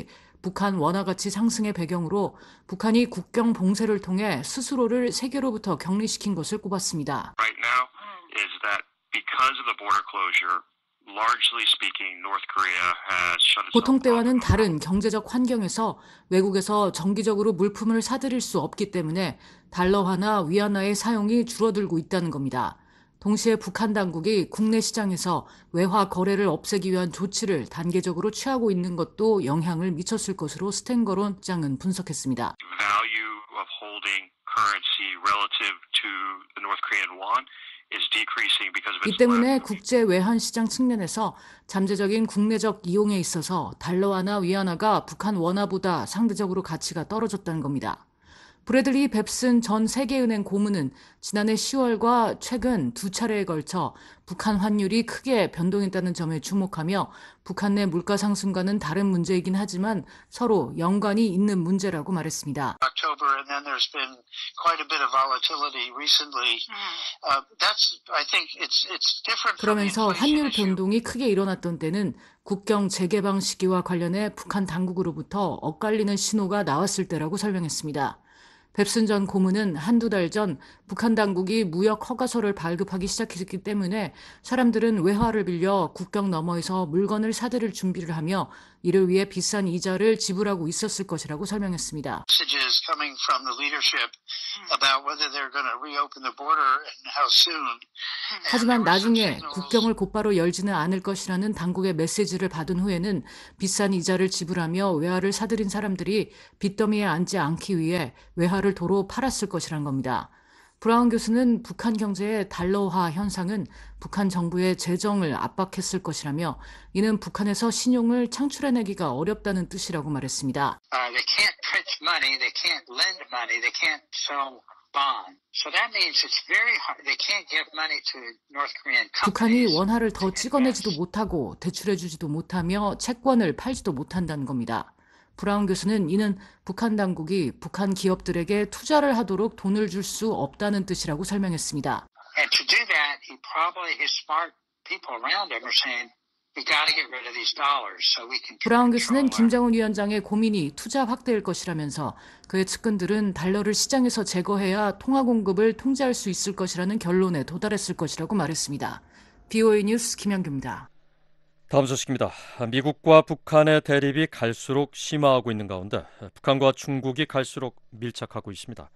북한 원화 가치 상승의 배경으로 북한이 국경 봉쇄를 통해 스스로를 세계로부터 격리시킨 것을 꼽았습니다. Right now is that because of the border closure, largely speaking, North Korea has shut itself 보통 때와는 다른 경제적 환경에서 외국에서 정기적으로 물품을 사들일 수 없기 때문에 달러화나 위안화의 사용이 줄어들고 있다는 겁니다. 동시에 북한 당국이 국내 시장에서 외화 거래를 없애기 위한 조치를 단계적으로 취하고 있는 것도 영향을 미쳤을 것으로 스탠거론 장은 분석했습니다. value of holding currency relative to the North Korean won is decreasing because of its 이 때문에 국제 외환 시장 측면에서 잠재적인 국내적 이용에 있어서 달러화나 위안화가 북한 원화보다 상대적으로 가치가 떨어졌다는 겁니다. 브래들리 뱁슨 전 세계은행 고문은 지난해 시월과 최근 두 차례에 걸쳐 북한 환율이 크게 변동했다는 점에 주목하며 북한 내 물가 상승과는 다른 문제이긴 하지만 서로 연관이 있는 문제라고 말했습니다. October, and then there's been quite a bit of volatility recently. Uh, that's, I think, it's it's different. 그러면서 환율 변동이 크게 일어났던 때는 국경 재개방 시기와 관련해 북한 당국으로부터 엇갈리는 신호가 나왔을 때라고 설명했습니다. 뱁슨 전 고문은 한두 달 전 북한 당국이 무역 허가서를 발급하기 시작했기 때문에 사람들은 외화를 빌려 국경 너머에서 물건을 사들일 준비를 하며 이를 위해 비싼 이자를 지불하고 있었을 것이라고 설명했습니다. Messages coming from the leadership about whether they're going to reopen the border and how soon. 하지만 나중에 국경을 곧바로 열지는 않을 것이라는 당국의 메시지를 받은 후에는 비싼 이자를 지불하며 외화를 사들인 사람들이 빚더미에 앉지 않기 위해 외화를 도로 팔았을 것이란 겁니다. 브라운 교수는 북한 경제의 달러화 현상은 북한 정부의 재정을 압박했을 것이라며 이는 북한에서 신용을 창출해내기가 어렵다는 뜻이라고 말했습니다. Uh, they can't print money, they can't lend money, they can't sell bonds. So that means it's very hard. They can't give money to North Korean companies. 북한이 원화를 더 찍어내지도 못하고 대출해주지도 못하며 채권을 팔지도 못한다는 겁니다. 브라운 교수는 이는 북한 당국이 북한 기업들에게 투자를 하도록 돈을 줄 수 없다는 뜻이라고 설명했습니다. And to do that, he probably his smart people around him are saying, we got to get rid of these dollars so we can. 브라운 교수는 김정은 위원장의 고민이 투자 확대일 것이라면서 그의 측근들은 달러를 시장에서 제거해야 통화 공급을 통제할 수 있을 것이라는 결론에 도달했을 것이라고 말했습니다. 비오에이 뉴스 김현규입니다. 다음 소식입니다. 미국과 북한의 대립이 갈수록 심화하고 있는 가운데 북한과 중국이 갈수록 밀착하고 있습니다.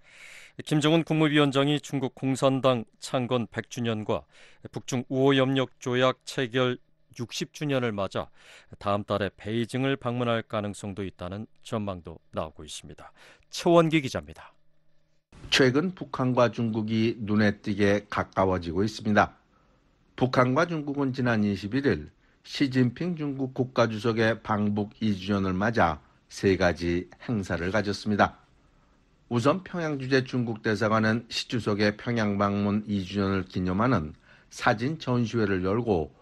김정은 국무위원장이 중국 공산당 창건 백 주년과 북중 우호협력 조약 체결 육십 주년을 맞아 다음 달에 베이징을 방문할 가능성도 있다는 전망도 나오고 있습니다. 최원기 기자입니다. 최근 북한과 중국이 눈에 띄게 가까워지고 있습니다. 북한과 중국은 지난 이십일 일 시진핑 중국 국가주석의 방북 이 주년을 맞아 세 가지 행사를 가졌습니다. 우선 평양주재 중국 대사관은 시 주석의 평양 방문 이 주년을 기념하는 사진 전시회를 열고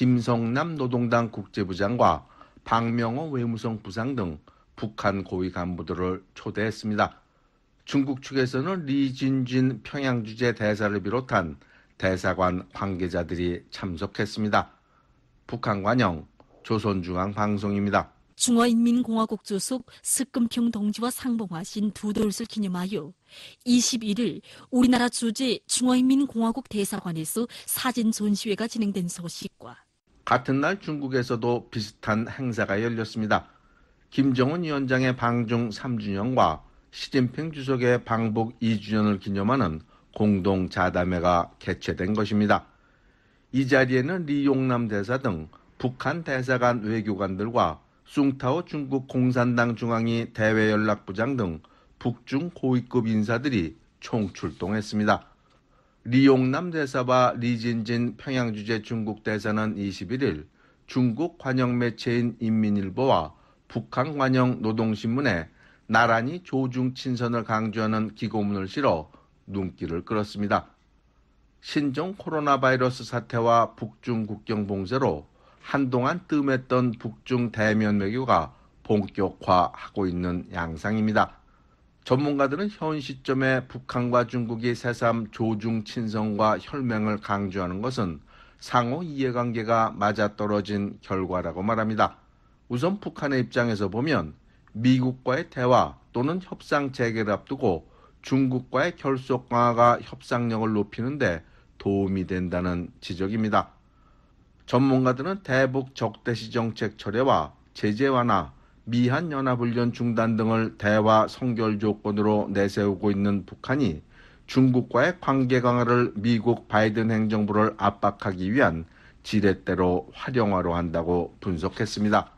김성남 노동당 국제부장과 박명호 외무성 부상 등 북한 고위 간부들을 초대했습니다. 중국 측에서는 리진진 평양주재 대사를 비롯한 대사관 관계자들이 참석했습니다. 북한 관영 조선중앙방송입니다. 중화인민공화국 소속 스금평 동지와 상봉하신 두 돌을 기념하여 이십일 일 우리나라 주재 중화인민공화국 대사관에서 사진 전시회가 진행된 소식과 같은 날 중국에서도 비슷한 행사가 열렸습니다. 김정은 위원장의 방중 삼 주년과 시진핑 주석의 방북 이 주년을 기념하는 공동 자담회가 개최된 것입니다. 이 자리에는 리용남 대사 등 북한 대사관 외교관들과 숭타오 중국 공산당 중앙위 대외연락부장 등 북중 고위급 인사들이 총출동했습니다. 리용남 대사와 리진진 평양주재 중국 대사는 이십일 일 중국 관영 매체인 인민일보와 북한 관영 노동신문에 나란히 조중 친선을 강조하는 기고문을 실어 눈길을 끌었습니다. 신종 코로나 바이러스 사태와 북중 국경 봉쇄로 한동안 뜸했던 북중 대면 외교가 본격화하고 있는 양상입니다. 전문가들은 현 시점에 북한과 중국이 새삼 조중 친선과 혈맹을 강조하는 것은 상호 이해관계가 맞아떨어진 결과라고 말합니다. 우선 북한의 입장에서 보면 미국과의 대화 또는 협상 재개를 앞두고 중국과의 결속 강화가 협상력을 높이는데 도움이 된다는 지적입니다. 전문가들은 대북 적대시 정책 철회와 제재 완화, 미한 연합훈련 중단 등을 대화 성결 조건으로 내세우고 있는 북한이 중국과의 관계 강화를 미국 바이든 행정부를 압박하기 위한 지렛대로 활용하려 한다고 분석했습니다.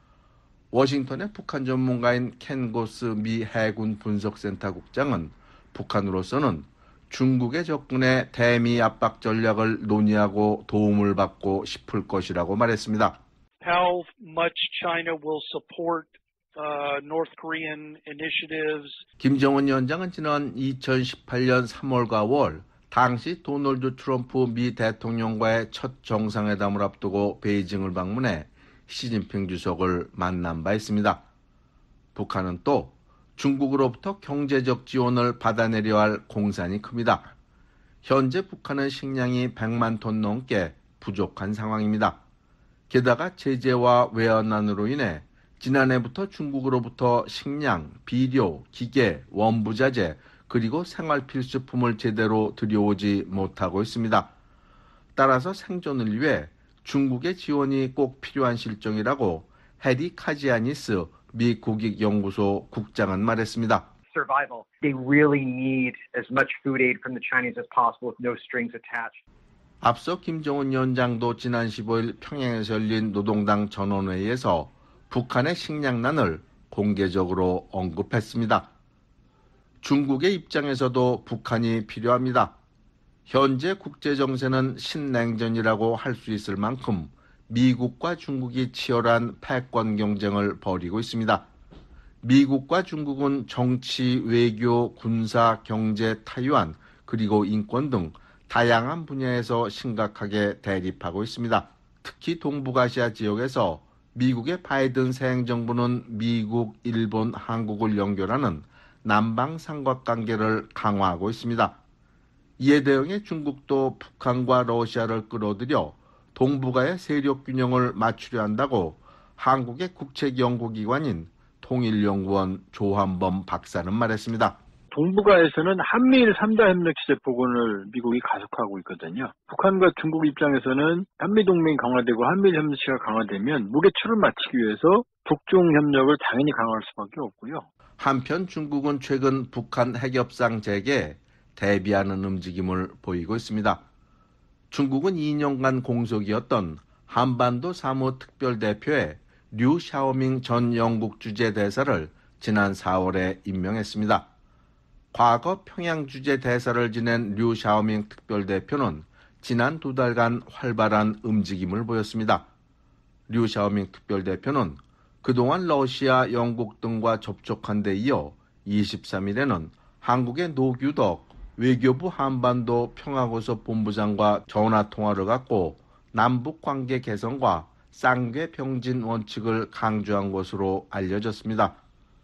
워싱턴의 북한 전문가인 켄 고스 미 해군 분석센터 국장은 북한으로서는 중국의 접근에 대미 압박 전략을 논의하고 도움을 받고 싶을 것이라고 말했습니다. How much China will support uh, North Korean initiatives. 김정은 위원장은 지난 이천십팔 년 삼월과 오월 당시 도널드 트럼프 미 대통령과의 첫 정상회담을 앞두고 베이징을 방문해 시진핑 주석을 만난 바 있습니다. 북한은 또 중국으로부터 경제적 지원을 받아내려 할 공산이 큽니다. 현재 북한은 식량이 백만 톤 넘게 부족한 상황입니다. 게다가 제재와 외환난으로 인해 지난해부터 중국으로부터 식량, 비료, 기계, 원부자재, 그리고 생활필수품을 제대로 들여오지 못하고 있습니다. 따라서 생존을 위해 중국의 지원이 꼭 필요한 실정이라고 해리 카지아니스 미 국익연구소 국장은 말했습니다. Survival. They really need as much food aid from the Chinese as possible with no strings attached. 앞서 김정은 위원장도 지난 십오일 평양에서 열린 노동당 전원회의에서 북한의 식량난을 공개적으로 언급했습니다. 중국의 입장에서도 북한이 필요합니다. 현재 국제정세는 신냉전이라고 할 수 있을 만큼 미국과 중국이 치열한 패권 경쟁을 벌이고 있습니다. 미국과 중국은 정치, 외교, 군사, 경제, 타이완, 그리고 인권 등 다양한 분야에서 심각하게 대립하고 있습니다. 특히 동북아시아 지역에서 미국의 바이든 새 행정부는 미국, 일본, 한국을 연결하는 남방 삼각관계를 강화하고 있습니다. 이에 대응해 중국도 북한과 러시아를 끌어들여 동북아의 세력 균형을 맞추려 한다고 한국의 국책연구기관인 통일연구원 조한범 박사는 말했습니다. 동북아에서는 한미일 삼 다 협력 체제 복원을 미국이 가속하고 있거든요. 북한과 중국 입장에서는 한미동맹이 강화되고 한미일 협력체가 강화되면 무게추를 맞추기 위해서 북중 협력을 당연히 강화할 수밖에 없고요. 한편 중국은 최근 북한 핵협상 재개에 대비하는 움직임을 보이고 있습니다. 중국은 이 년간 공석이었던 한반도 사무특별대표에 류 샤오밍 전 영국 주재대사를 지난 사월에 임명했습니다. 과거 평양 주재대사를 지낸 류 샤오밍 특별대표는 지난 두 달간 활발한 움직임을 보였습니다. 류 샤오밍 특별대표는 그동안 러시아, 영국 등과 접촉한 데 이어 이십삼일에는 한국의 노규덕 외교부 한반도 평화고서 본부장과 전화통화를 갖고 남북관계 개선과 쌍궤병진 원칙을 강조한 것으로 알려졌습니다.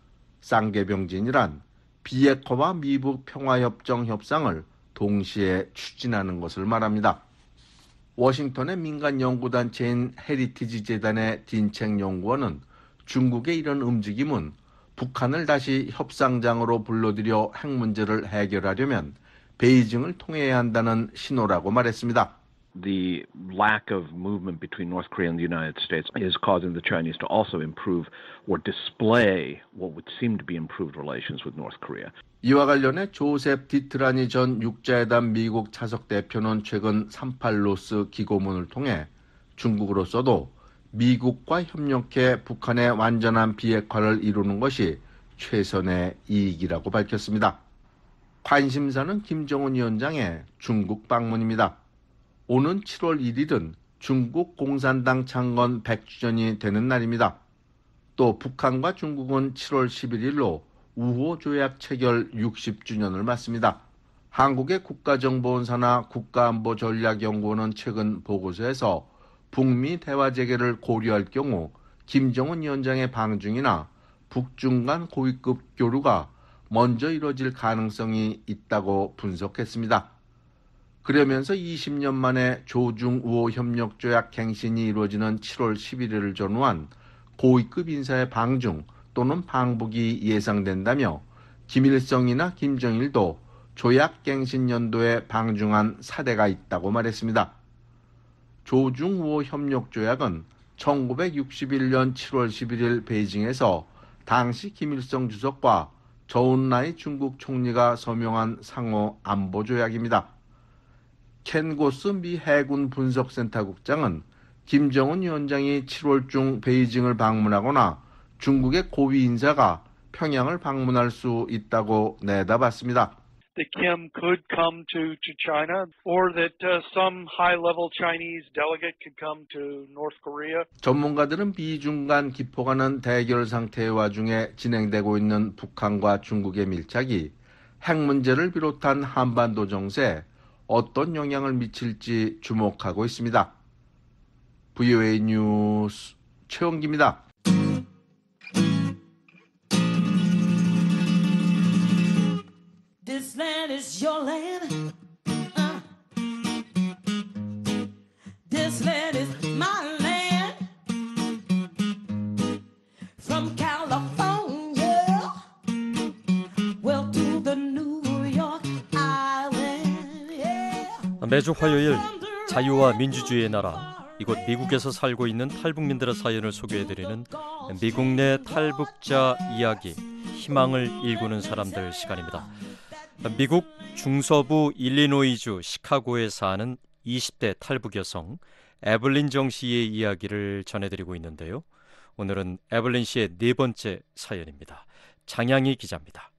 쌍궤병진이란 비핵화와 미북 평화협정 협상을 동시에 추진하는 것을 말합니다. 워싱턴의 민간 연구단체인 헤리티지 재단의 딘책 연구원은 중국의 이런 움직임은 북한을 다시 협상장으로 불러들여 핵 문제를 해결하려면 베이징을 통해야 한다는 신호라고 말했습니다. The lack of movement between North Korea and the United States is causing the Chinese to also improve or display what would seem to be improved relations with North Korea. 이와 관련해 조셉 디트라니 전 육자회담 미국 차석 대표는 최근 삼팔로스 기고문을 통해 중국으로서도 미국과 협력해 북한의 완전한 비핵화를 이루는 것이 최선의 이익이라고 밝혔습니다. 관심사는 김정은 위원장의 중국 방문입니다. 오는 칠월 일일은 중국 공산당 창건 백 주년이 되는 날입니다. 또 북한과 중국은 칠월 십일일로 우호 조약 체결 육십 주년을 맞습니다. 한국의 국가정보원사나 국가안보전략연구원은 최근 보고서에서 북미 대화 재개를 고려할 경우 김정은 위원장의 방중이나 북중 간 고위급 교류가 먼저 이뤄질 가능성이 있다고 분석했습니다. 그러면서 이십 년 만에 조중 우호 협력조약 갱신이 이루어지는 칠월 십일일을 전후한 고위급 인사의 방중 또는 방북이 예상된다며 김일성이나 김정일도 조약갱신 연도에 방중한 사례가 있다고 말했습니다. 조중우 협력조약은 천구백육십일 년 칠월 십일일 베이징에서 당시 김일성 주석과 저운라이 중국 총리가 서명한 상호 안보조약입니다. 켄 고스 미 해군 분석센터국장은 김정은 위원장이 칠월 중 베이징을 방문하거나 중국의 고위 인사가 평양을 방문할 수 있다고 내다봤습니다. That Kim could come to, to China, or that uh, some high-level Chinese delegate could come to North Korea. 전문가들은 미중 간 기포가는 대결 상태의 와중에 진행되고 있는 북한과 중국의 밀착이 핵 문제를 비롯한 한반도 정세에 어떤 영향을 미칠지 주목하고 있습니다. 브이오에이 뉴스 최원기입니다. This land is your land. Uh. This land is my land. From California, well to the New York Island. Yeah. 매주 화요일 자유와 민주주의의 나라 이곳 미국에서 살고 있는 탈북민들의 사연을 소개해드리는 미국 내 탈북자 이야기, 희망을 일구는 사람들 시간입니다. 미국 중서부 일리노이주 시카고에 사는 이십 대 탈북 여성 에블린 정 씨의 이야기를 전해드리고 있는데요. 오늘은 에블린 씨의 네 번째 사연입니다. 장양희 기자입니다.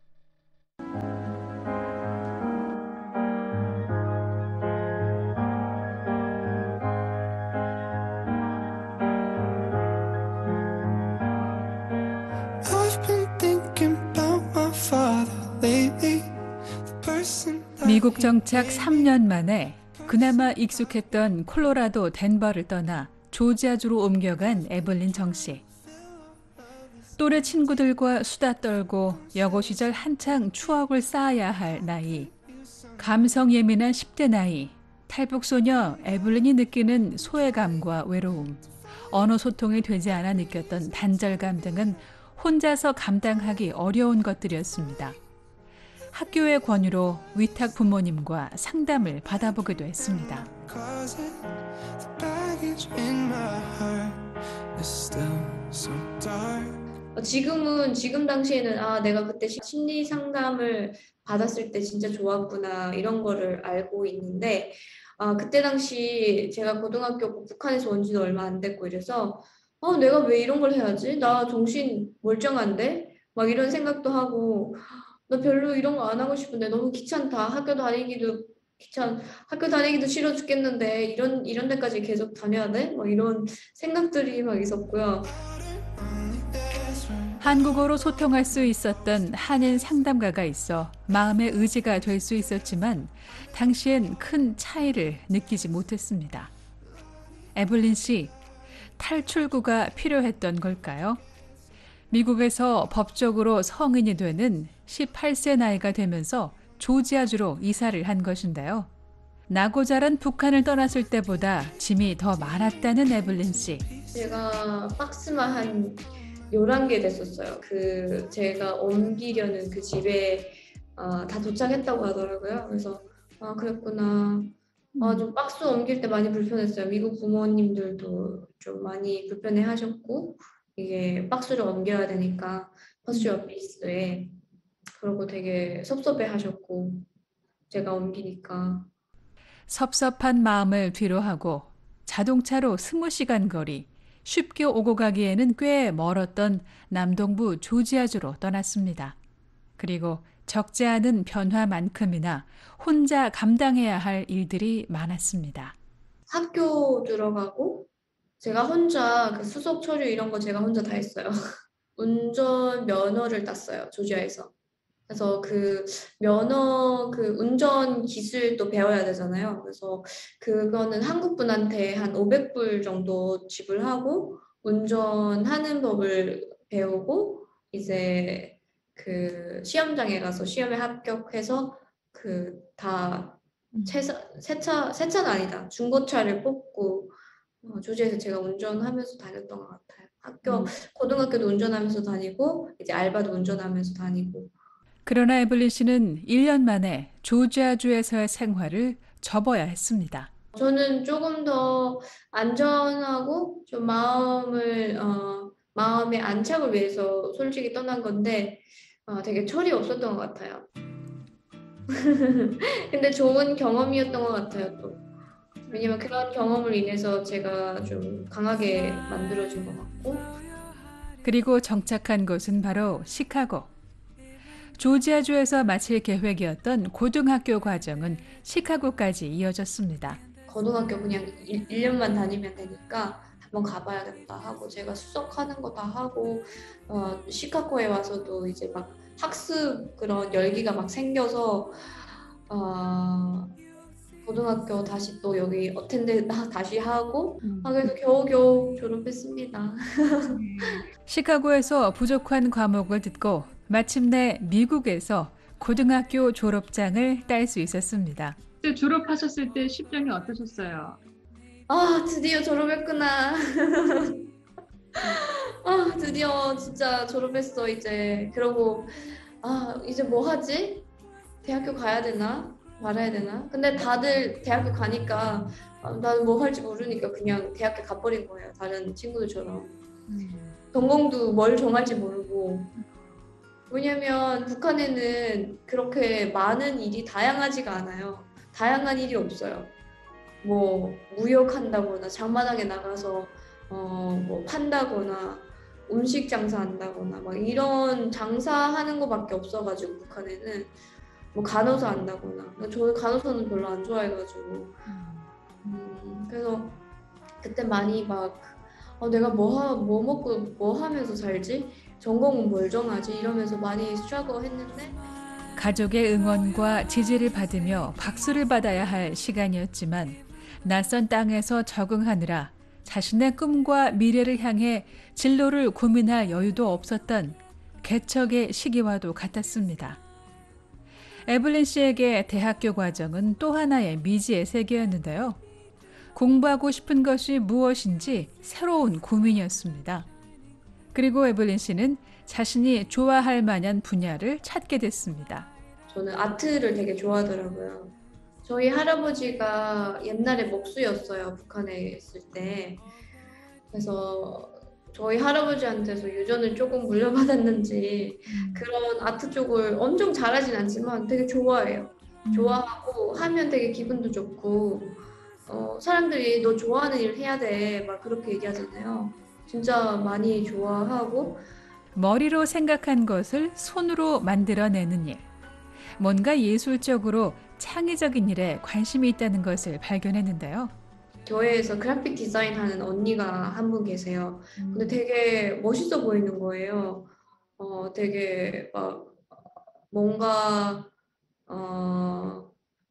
미국 정착 삼 년 만에 그나마 익숙했던 콜로라도 덴버를 떠나 조지아주로 옮겨간 에블린 정 씨. 또래 친구들과 수다 떨고 여고 시절 한창 추억을 쌓아야 할 나이. 감성 예민한 십 대 나이. 탈북 소녀 에블린이 느끼는 소외감과 외로움. 언어 소통이 되지 않아 느꼈던 단절감 등은 혼자서 감당하기 어려운 것들이었습니다. 학교의 권유로 위탁 부모님과 상담을 받아보기도 했습니다. 지금은 지금 당시에는 아 내가 그때 심리 상담을 받았을 때 진짜 좋았구나 이런 거를 알고 있는데 아 그때 당시 제가 고등학교 북한에서 온 지도 얼마 안 됐고 이래서 어 내가 왜 이런 걸 해야지? 나 정신 멀쩡한데? 막 이런 생각도 하고 나 별로 이런 거 안 하고 싶은데 너무 귀찮다. 학교 다니기도 귀찮, 학교 다니기도 싫어 죽겠는데 이런 이런 데까지 계속 다녀야 돼? 막 이런 생각들이 막 있었고요. 한국어로 소통할 수 있었던 한인 상담가가 있어 마음의 의지가 될 수 있었지만 당시엔 큰 차이를 느끼지 못했습니다. 에블린 씨, 탈출구가 필요했던 걸까요? 미국에서 법적으로 성인이 되는 열여덟 세 나이가 되면서 조지아주로 이사를 한 것인데요. 나고 자란 북한을 떠났을 때보다 짐이 더 많았다는 에블린 씨. 제가 박스만 한 열한 개 됐었어요. 그 제가 옮기려는 그 집에 어, 다 도착했다고 하더라고요. 그래서 아 그랬구나. 아, 좀 박스 옮길 때 많이 불편했어요. 미국 부모님들도 좀 많이 불편해 하셨고 이게 박스를 옮겨야 되니까 포스트 오피스에 그러고 되게 섭섭해 하셨고 제가 옮기니까 섭섭한 마음을 뒤로하고 자동차로 스무 시간 거리 쉽게 오고 가기에는 꽤 멀었던 남동부 조지아주로 떠났습니다. 그리고 적지 않은 변화만큼이나 혼자 감당해야 할 일들이 많았습니다. 학교 들어가고 제가 혼자 그 수속 서류 이런 거 제가 혼자 다 했어요. 운전 면허를 땄어요. 조지아에서. 그래서 그 면허 그 운전 기술도 배워야 되잖아요. 그래서 그거는 한국 분한테 한 오백 불 정도 지불하고 운전하는 법을 배우고 이제 그 시험장에 가서 시험에 합격해서 그 다 세차 세차 세차는 아니다 중고차를 뽑고 어, 조지아에서 제가 운전하면서 다녔던 것 같아요. 학교, 고등학교도 운전하면서 다니고 이제 알바도 운전하면서 다니고. 그러나 에블린 씨는 일 년 만에 조지아주에서의 생활을 접어야 했습니다. 저는 조금 더 안전하고 좀 마음을 어, 마음의 안착을 위해서 솔직히 떠난 건데 어, 되게 철이 없었던 것 같아요. 근데 좋은 경험이었던 것 같아요, 또. 왜냐면 그런 경험을 인해서 제가 좀 강하게 만들어진 것 같고. 그리고 정착한 곳은 바로 시카고. 조지아주에서 마칠 계획이었던 고등학교 과정은 시카고까지 이어졌습니다. 고등학교 그냥 일 년만 다니면 되니까 한번 가봐야겠다 하고 제가 수석하는 거 다 하고 어, 시카고에 와서도 이제 막 학습 그런 열기가 막 생겨서 어, 고등학교 다시 또 여기 어텐드 다시 하고 음. 아, 그래서 겨우겨우 졸업했습니다. 시카고에서 부족한 과목을 듣고 마침내 미국에서 고등학교 졸업장을 딸 수 있었습니다. 그때 졸업하셨을 때 심정이 어떠셨어요? 아, 드디어 졸업했구나. 아, 드디어 진짜 졸업했어, 이제. 그러고, 아, 이제 뭐 하지? 대학교 가야 되나? 말아야 되나? 근데 다들 대학교 가니까, 아, 나는 뭐 할지 모르니까 그냥 대학교 가버린 거예요. 다른 친구들처럼. 전공도 뭘 정할지 모르고. 왜냐면 북한에는 그렇게 많은 일이 다양하지가 않아요. 다양한 일이 없어요. 뭐 무역한다거나 장마당에 나가서 어 뭐 판다거나 음식 장사한다거나 막 이런 장사하는 거밖에 없어가지고 북한에는 뭐 간호사 한다거나 저는 간호사는 별로 안 좋아해가지고 음, 그래서 그때 많이 막 어, 내가 뭐, 하, 뭐 먹고 뭐 하면서 살지? 전공은 뭘 정하지? 이러면서 많이 스트러글 했는데 가족의 응원과 지지를 받으며 박수를 받아야 할 시간이었지만 낯선 땅에서 적응하느라 자신의 꿈과 미래를 향해 진로를 고민할 여유도 없었던 개척의 시기와도 같았습니다. 에블린 씨에게 대학교 과정은 또 하나의 미지의 세계였는데요. 공부하고 싶은 것이 무엇인지 새로운 고민이었습니다. 그리고 에블린 씨는 자신이 좋아할 만한 분야를 찾게 됐습니다. 저는 아트를 되게 좋아하더라고요. 저희 할아버지가 옛날에 목수였어요, 북한에 있을 때. 그래서 저희 할아버지한테서 유전을 조금 물려받았는지 그런 아트 쪽을 엄청 잘하진 않지만 되게 좋아해요. 좋아하고 하면 되게 기분도 좋고 어, 사람들이 너 좋아하는 일 해야 돼 막 그렇게 얘기하잖아요. 진짜 많이 좋아하고 머리로 생각한 것을 손으로 만들어내는 일. 뭔가 예술적으로 창의적인 일에 관심이 있다는 것을 발견했는데요. 교회에서 그래픽 디자인 하는 언니가 한 분 계세요. 근데 되게 멋있어 보이는 거예요. 어, 되게 막 뭔가 어,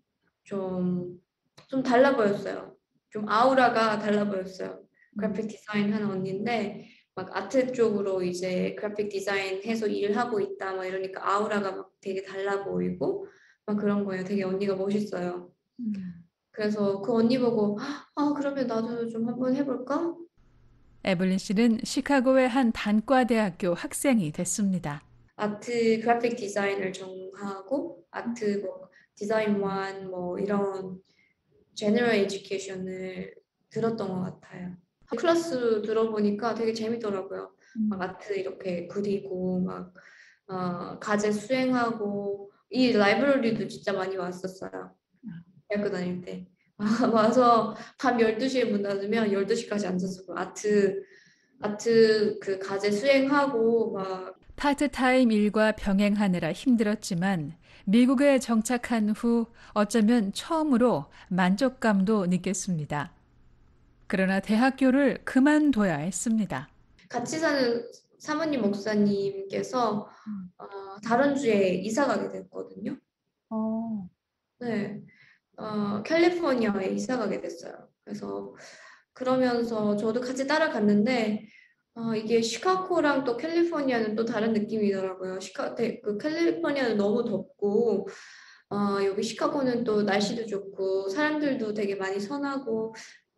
좀, 좀 달라 보였어요. 좀 아우라가 달라 보였어요. 그래픽 디자인 하는 언니인데 막 아트 쪽으로 이제 그래픽 디자인 해서 일하고 있다 막 이러니까 아우라가 막 되게 달라 보이고 막 그런 거예요. 되게 언니가 멋있어요. 그래서 그 언니 보고 아 그러면 나도 좀 한번 해볼까? 에블린 씨는 시카고의 한 단과대학교 학생이 됐습니다. 아트 그래픽 디자인을 정하고 아트 뭐 디자인 원 뭐 이런 제너럴 에듀케이션을 들었던 것 같아요. 클래스 들어보니까 되게 재밌더라고요. 막 아트 이렇게 그리고 막 어, 과제 수행하고 이 라이브러리도 진짜 많이 왔었어요. 대학교 다닐 때. 와서 밤 열두 시에 문 닫으면 열두 시까지 앉아서 아트 아트 그 과제 수행하고 막 파트타임 일과 병행하느라 힘들었지만 미국에 정착한 후 어쩌면 처음으로 만족감도 느꼈습니다. 그러나 대학교를 그만둬야 했습니다. 같이 사는 사모님 목사님께서 어, 다른 주에 이사 가게 됐거든요. 어. 네, 어, 캘리포니아에 이사 가게 됐어요. 그래서 그러면서 저도 같이 따라갔는데 어, 이게 시카고랑 또 캘리포니아는 또 다른 느낌이더라고요. 시카, 그 캘리포니아는 너무 덥고 어, 여기 시카고는 또 날씨도 좋고 사람들도 되게 많이 선하고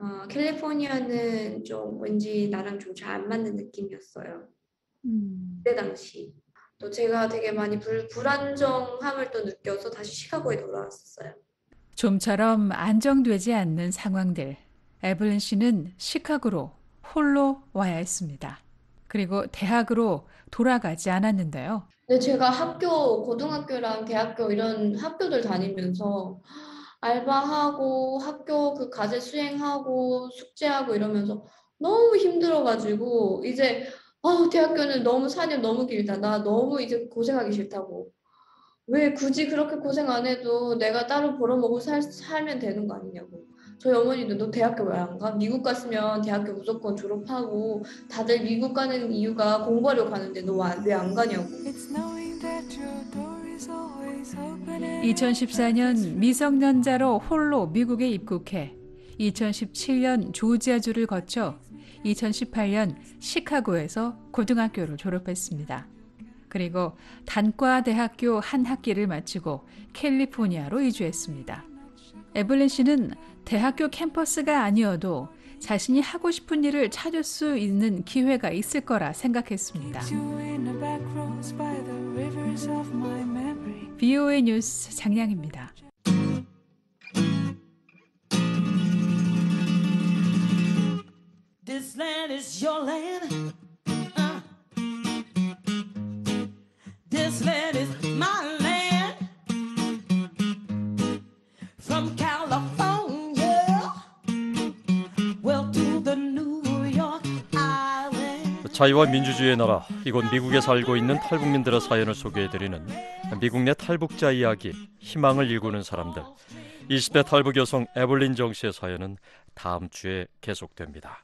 어, 캘리포니아는 좀 왠지 나랑 좀 잘 안 맞는 느낌이었어요. 음. 그때 당시. 또 제가 되게 많이 불, 불안정함을 또 느껴서 다시 시카고에 돌아왔었어요. 좀처럼 안정되지 않는 상황들. 에블린 씨는 시카고로 홀로 와야 했습니다. 그리고 대학으로 돌아가지 않았는데요. 근데 제가 학교, 고등학교랑 대학교 이런 학교들 다니면서 알바하고 학교 그 과제 수행하고 숙제하고 이러면서 너무 힘들어가지고 이제 아, 대학교는 너무 사 년 너무 길다. 나 너무 이제 고생하기 싫다고. 왜 굳이 그렇게 고생 안 해도 내가 따로 벌어먹고 살, 살면 되는 거 아니냐고. 저희 어머니도 너 대학교 왜 안 가? 미국 갔으면 대학교 무조건 졸업하고 다들 미국 가는 이유가 공부하려고 가는데 너 왜 안 가냐고. 이천십사 년 미성년자로 홀로 미국에 입국해 이천십칠 년 조지아주를 거쳐 이천십팔 년 시카고에서 고등학교를 졸업했습니다. 그리고 단과대학교 한 학기를 마치고 캘리포니아로 이주했습니다. 에블린 씨는 대학교 캠퍼스가 아니어도 자신이 하고 싶은 일을 찾을 수 있는 기회가 있을 거라 생각했습니다. 브이오에이 뉴스 장량입니다. This land is your land. Uh. This land is my land. From California, well to the New York Island. 자유와 민주주의의 나라, 이곳 미국에 살고 있는 탈북민들의 사연을 소개해드리는 미국 내 탈북자 이야기, 희망을 일구는 사람들. 이십 대 탈북 여성 에블린 정 씨의 사연은 다음 주에 계속됩니다.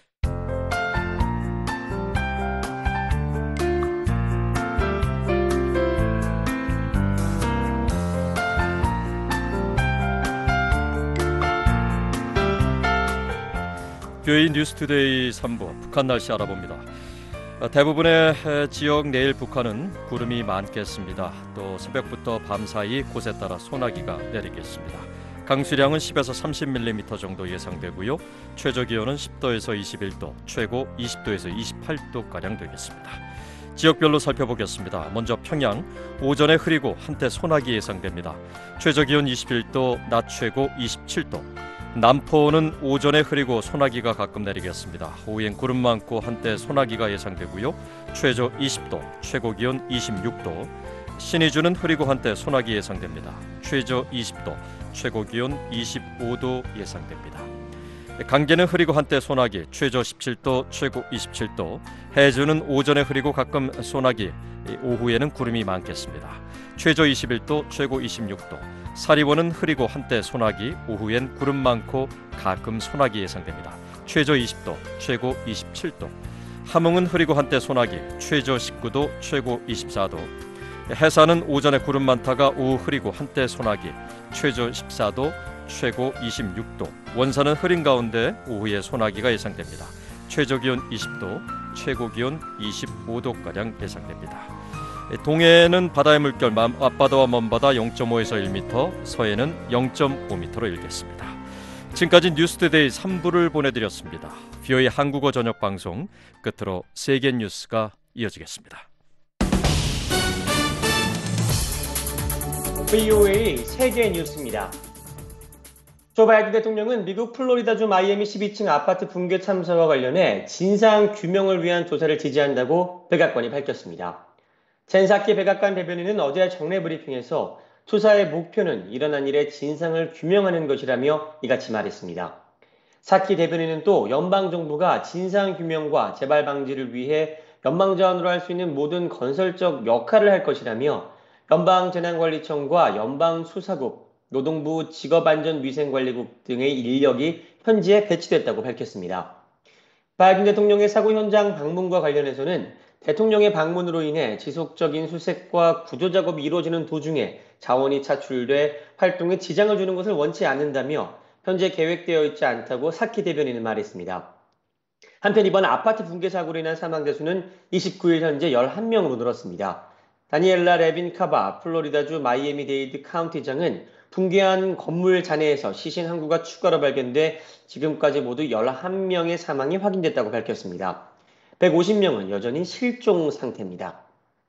브이오에이 뉴스투데이 삼 부 북한 날씨 알아봅니다. 대부분의 지역 내일 북한은 구름이 많겠습니다. 또 새벽부터 밤 사이 곳에 따라 소나기가 내리겠습니다. 강수량은 십에서 삼십 밀리미터 정도 예상되고요. 최저 기온은 십 도에서 이십일 도, 최고 이십 도에서 이십팔 도가량 되겠습니다. 지역별로 살펴보겠습니다. 먼저 평양, 오전에 흐리고 한때 소나기 예상됩니다. 최저 기온 이십일 도, 낮 최고 이십칠 도. 남포는 오전에 흐리고 소나기가 가끔 내리겠습니다. 오후엔 구름 많고 한때 소나기가 예상되고요. 최저 이십 도, 최고 기온 이십육 도. 신의주는 흐리고 한때 소나기 예상됩니다. 최저 이십 도, 최고 기온 이십오 도 예상됩니다. 강계는 흐리고 한때 소나기, 최저 십칠 도, 최고 이십칠 도. 해주는 오전에 흐리고 가끔 소나기, 오후에는 구름이 많겠습니다. 최저 이십일 도, 최고 이십육 도. 사리원은 흐리고 한때 소나기, 오후엔 구름 많고 가끔 소나기 예상됩니다. 최저 이십 도, 최고 이십칠 도. 함흥은 흐리고 한때 소나기, 최저 십구 도, 최고 이십사 도. 해산은 오전에 구름 많다가 오후 흐리고 한때 소나기, 최저 십사 도, 최고 이십육 도. 원산은 흐린 가운데 오후에 소나기가 예상됩니다. 최저 기온 이십 도, 최고 기온 이십오 도가량 예상됩니다. 동해는 바다의 물결 앞바다와 먼바다 영 점 오에서 일 미터, 서해는 영 점 오 미터로 일겠습니다. 지금까지 뉴스투데이 삼 부를 보내드렸습니다. 브이오에이 한국어 저녁 방송 끝으로 세계 뉴스가 이어지겠습니다. 브이오에이 세계 뉴스입니다. 조 바이든 대통령은 미국 플로리다주 마이애미 십이 층 아파트 붕괴 참사와 관련해 진상 규명을 위한 조사를 지지한다고 백악관이 밝혔습니다. 젠 사키 백악관 대변인은 어제 정례 브리핑에서 조사의 목표는 일어난 일의 진상을 규명하는 것이라며 이같이 말했습니다. 사키 대변인은 또 연방정부가 진상규명과 재발 방지를 위해 연방자원으로 할 수 있는 모든 건설적 역할을 할 것이라며 연방재난관리청과 연방수사국, 노동부 직업안전위생관리국 등의 인력이 현지에 배치됐다고 밝혔습니다. 바이든 대통령의 사고 현장 방문과 관련해서는 대통령의 방문으로 인해 지속적인 수색과 구조작업이 이루어지는 도중에 자원이 차출돼 활동에 지장을 주는 것을 원치 않는다며 현재 계획되어 있지 않다고 사키 대변인은 말했습니다. 한편 이번 아파트 붕괴 사고로 인한 사망자 수는 이십구 일 현재 열한 명으로 늘었습니다. 다니엘라 레빈 카바 플로리다주 마이애미 데이드 카운티장은 붕괴한 건물 잔해에서 시신 한 구가 추가로 발견돼 지금까지 모두 열한 명의 사망이 확인됐다고 밝혔습니다. 백오십 명은 여전히 실종 상태입니다.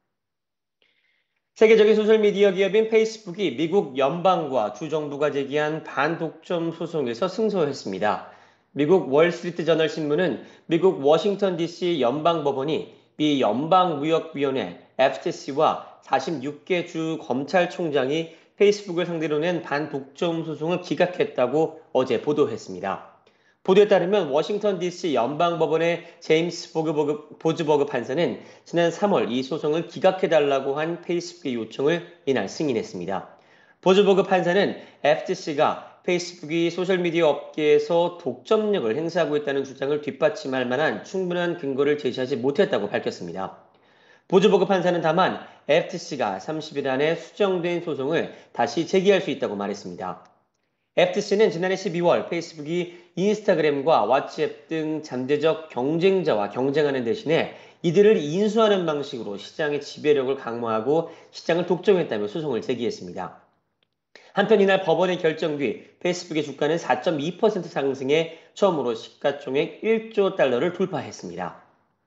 세계적인 소셜미디어 기업인 페이스북이 미국 연방과 주정부가 제기한 반독점 소송에서 승소했습니다. 미국 월스트리트저널 신문은 미국 워싱턴 디씨 연방법원이 미 연방무역위원회 에프티씨와 사십육 개 주 검찰총장이 페이스북을 상대로 낸 반독점 소송을 기각했다고 어제 보도했습니다. 보도에 따르면 워싱턴 디씨 연방법원의 제임스 보그버그, 보즈버그 판사는 지난 삼월 이 소송을 기각해달라고 한 페이스북의 요청을 이날 승인했습니다. 보즈버그 판사는 에프티씨가 페이스북이 소셜미디어 업계에서 독점력을 행사하고 있다는 주장을 뒷받침할 만한 충분한 근거를 제시하지 못했다고 밝혔습니다. 보즈버그 판사는 다만 에프티씨가 삼십 일 안에 수정된 소송을 다시 제기할 수 있다고 말했습니다. 에프티씨는 지난해 십이월 페이스북이 인스타그램과 왓츠앱 등 잠재적 경쟁자와 경쟁하는 대신에 이들을 인수하는 방식으로 시장의 지배력을 강화하고 시장을 독점했다며 소송을 제기했습니다. 한편 이날 법원의 결정 뒤 페이스북의 주가는 사 점 이 퍼센트 상승해 처음으로 시가총액 일조 달러를 돌파했습니다.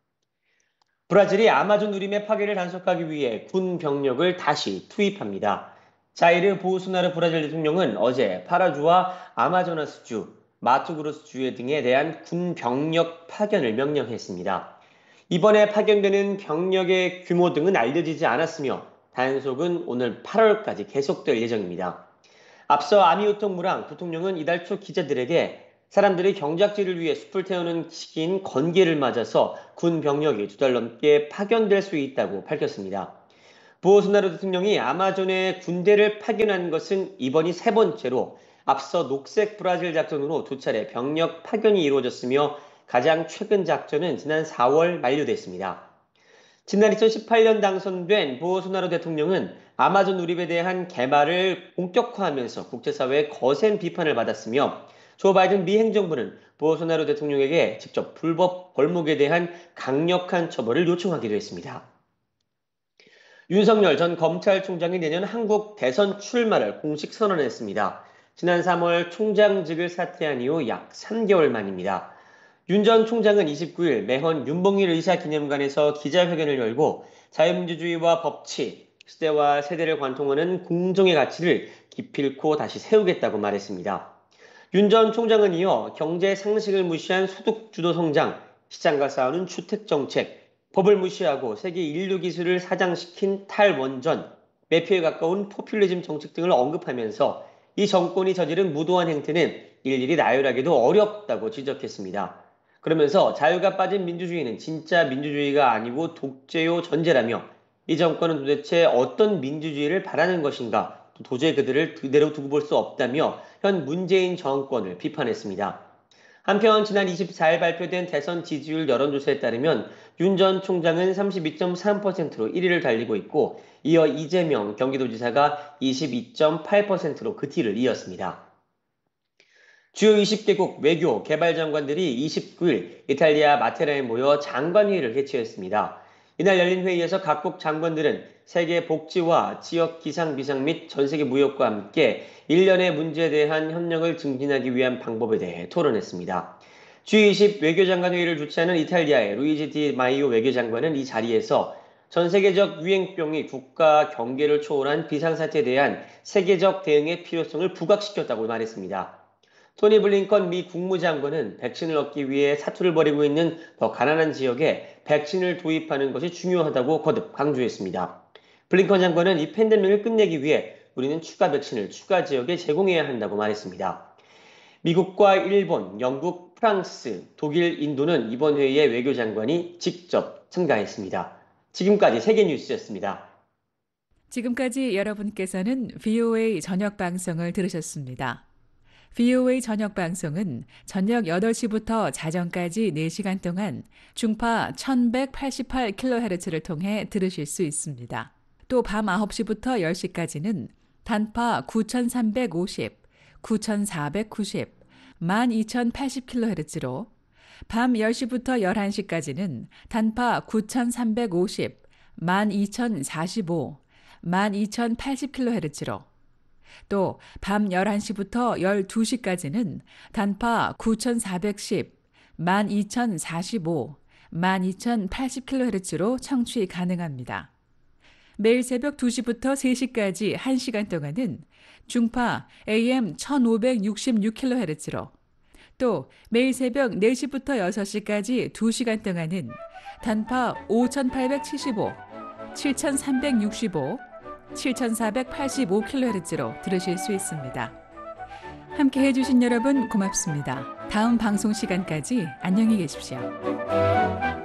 브라질이 아마존 누림의 파괴를 단속하기 위해 군 병력을 다시 투입합니다. 자이르 보우소나루 브라질 대통령은 어제 파라주와 아마조나스주, 마토그로스주 등에 대한 군 병력 파견을 명령했습니다. 이번에 파견되는 병력의 규모 등은 알려지지 않았으며 단속은 오늘 팔월까지 계속될 예정입니다. 앞서 아미우통 무랑 부통령은 이달 초 기자들에게 사람들이 경작지를 위해 숲을 태우는 시기인 건기를 맞아서 군 병력이 두 달 넘게 파견될 수 있다고 밝혔습니다. 보우소나루 대통령이 아마존에 군대를 파견한 것은 이번이 세 번째로 앞서 녹색 브라질 작전으로 두 차례 병력 파견이 이루어졌으며 가장 최근 작전은 지난 사월 만료됐습니다. 지난 이천십팔 년 당선된 보우소나루 대통령은 아마존 누립에 대한 개발을 본격화하면서 국제사회의 거센 비판을 받았으며 조 바이든 미 행정부는 보우소나루 대통령에게 직접 불법 벌목에 대한 강력한 처벌을 요청하기도 했습니다. 윤석열 전 검찰총장이 내년 한국 대선 출마를 공식 선언했습니다. 지난 삼월 총장직을 사퇴한 이후 약 삼 개월 만입니다. 윤 전 총장은 이십구 일 매헌 윤봉길 의사기념관에서 기자회견을 열고 자유민주주의와 법치, 시대와 세대를 관통하는 공정의 가치를 기필코 다시 세우겠다고 말했습니다. 윤 전 총장은 이어 경제 상식을 무시한 소득주도 성장, 시장과 싸우는 주택정책, 법을 무시하고 세계 인류 기술을 사장시킨 탈원전, 매표에 가까운 포퓰리즘 정책 등을 언급하면서 이 정권이 저지른 무도한 행태는 일일이 나열하기도 어렵다고 지적했습니다. 그러면서 자유가 빠진 민주주의는 진짜 민주주의가 아니고 독재요 전제라며 이 정권은 도대체 어떤 민주주의를 바라는 것인가, 도저히 그들을 그대로 두고 볼 수 없다며 현 문재인 정권을 비판했습니다. 한편 지난 이십사 일 발표된 대선 지지율 여론조사에 따르면 윤 전 총장은 삼십이 점 삼 퍼센트로 일 위를 달리고 있고 이어 이재명 경기도지사가 이십이 점 팔 퍼센트로 그 뒤를 이었습니다. 주요 이십 개국 외교, 개발 장관들이 이십구 일 이탈리아 마테라에 모여 장관회의를 개최했습니다. 이날 열린 회의에서 각국 장관들은 세계 복지와 지역 기상 비상 및 전세계 무역과 함께 일련의 문제에 대한 협력을 증진하기 위한 방법에 대해 토론했습니다. 지 이십 외교장관 회의를 주최하는 이탈리아의 루이지 디 마이오 외교장관은 이 자리에서 전 세계적 유행병이 국가 경계를 초월한 비상사태에 대한 세계적 대응의 필요성을 부각시켰다고 말했습니다. 토니 블링컨 미 국무장관은 백신을 얻기 위해 사투를 벌이고 있는 더 가난한 지역에 백신을 도입하는 것이 중요하다고 거듭 강조했습니다. 블링컨 장관은 이 팬데믹을 끝내기 위해 우리는 추가 백신을 추가 지역에 제공해야 한다고 말했습니다. 미국과 일본, 영국, 프랑스, 독일, 인도는 이번 회의에 외교장관이 직접 참가했습니다. 지금까지 세계뉴스였습니다. 지금까지 여러분께서는 브이오에이 저녁 방송을 들으셨습니다. 브이오에이 저녁 방송은 저녁 여덟 시부터 자정까지 네 시간 동안 중파 천백팔십팔 킬로헤르츠를 통해 들으실 수 있습니다. 또 밤 아홉 시부터 열 시까지는 단파 구천삼백오십, 구천사백구십, 만 이천팔십 킬로헤르츠로 밤 열 시부터 열한 시까지는 단파 구천삼백오십, 만 이천사십오, 만 이천팔십 킬로헤르츠로 또 밤 열한 시부터 열두 시까지는 단파 구천사백십, 만 이천사십오, 만 이천팔십 킬로헤르츠로 청취 가능합니다. 매일 새벽 두 시부터 세 시까지 한 시간 동안은 중파 에이엠 천오백육십육 킬로헤르츠로, 또 매일 새벽 네 시부터 여섯 시까지 두 시간 동안은 단파 오천팔백칠십오, 칠천삼백육십오, 칠천사백팔십오 킬로헤르츠로 들으실 수 있습니다. 함께 해주신 여러분 고맙습니다. 다음 방송 시간까지 안녕히 계십시오.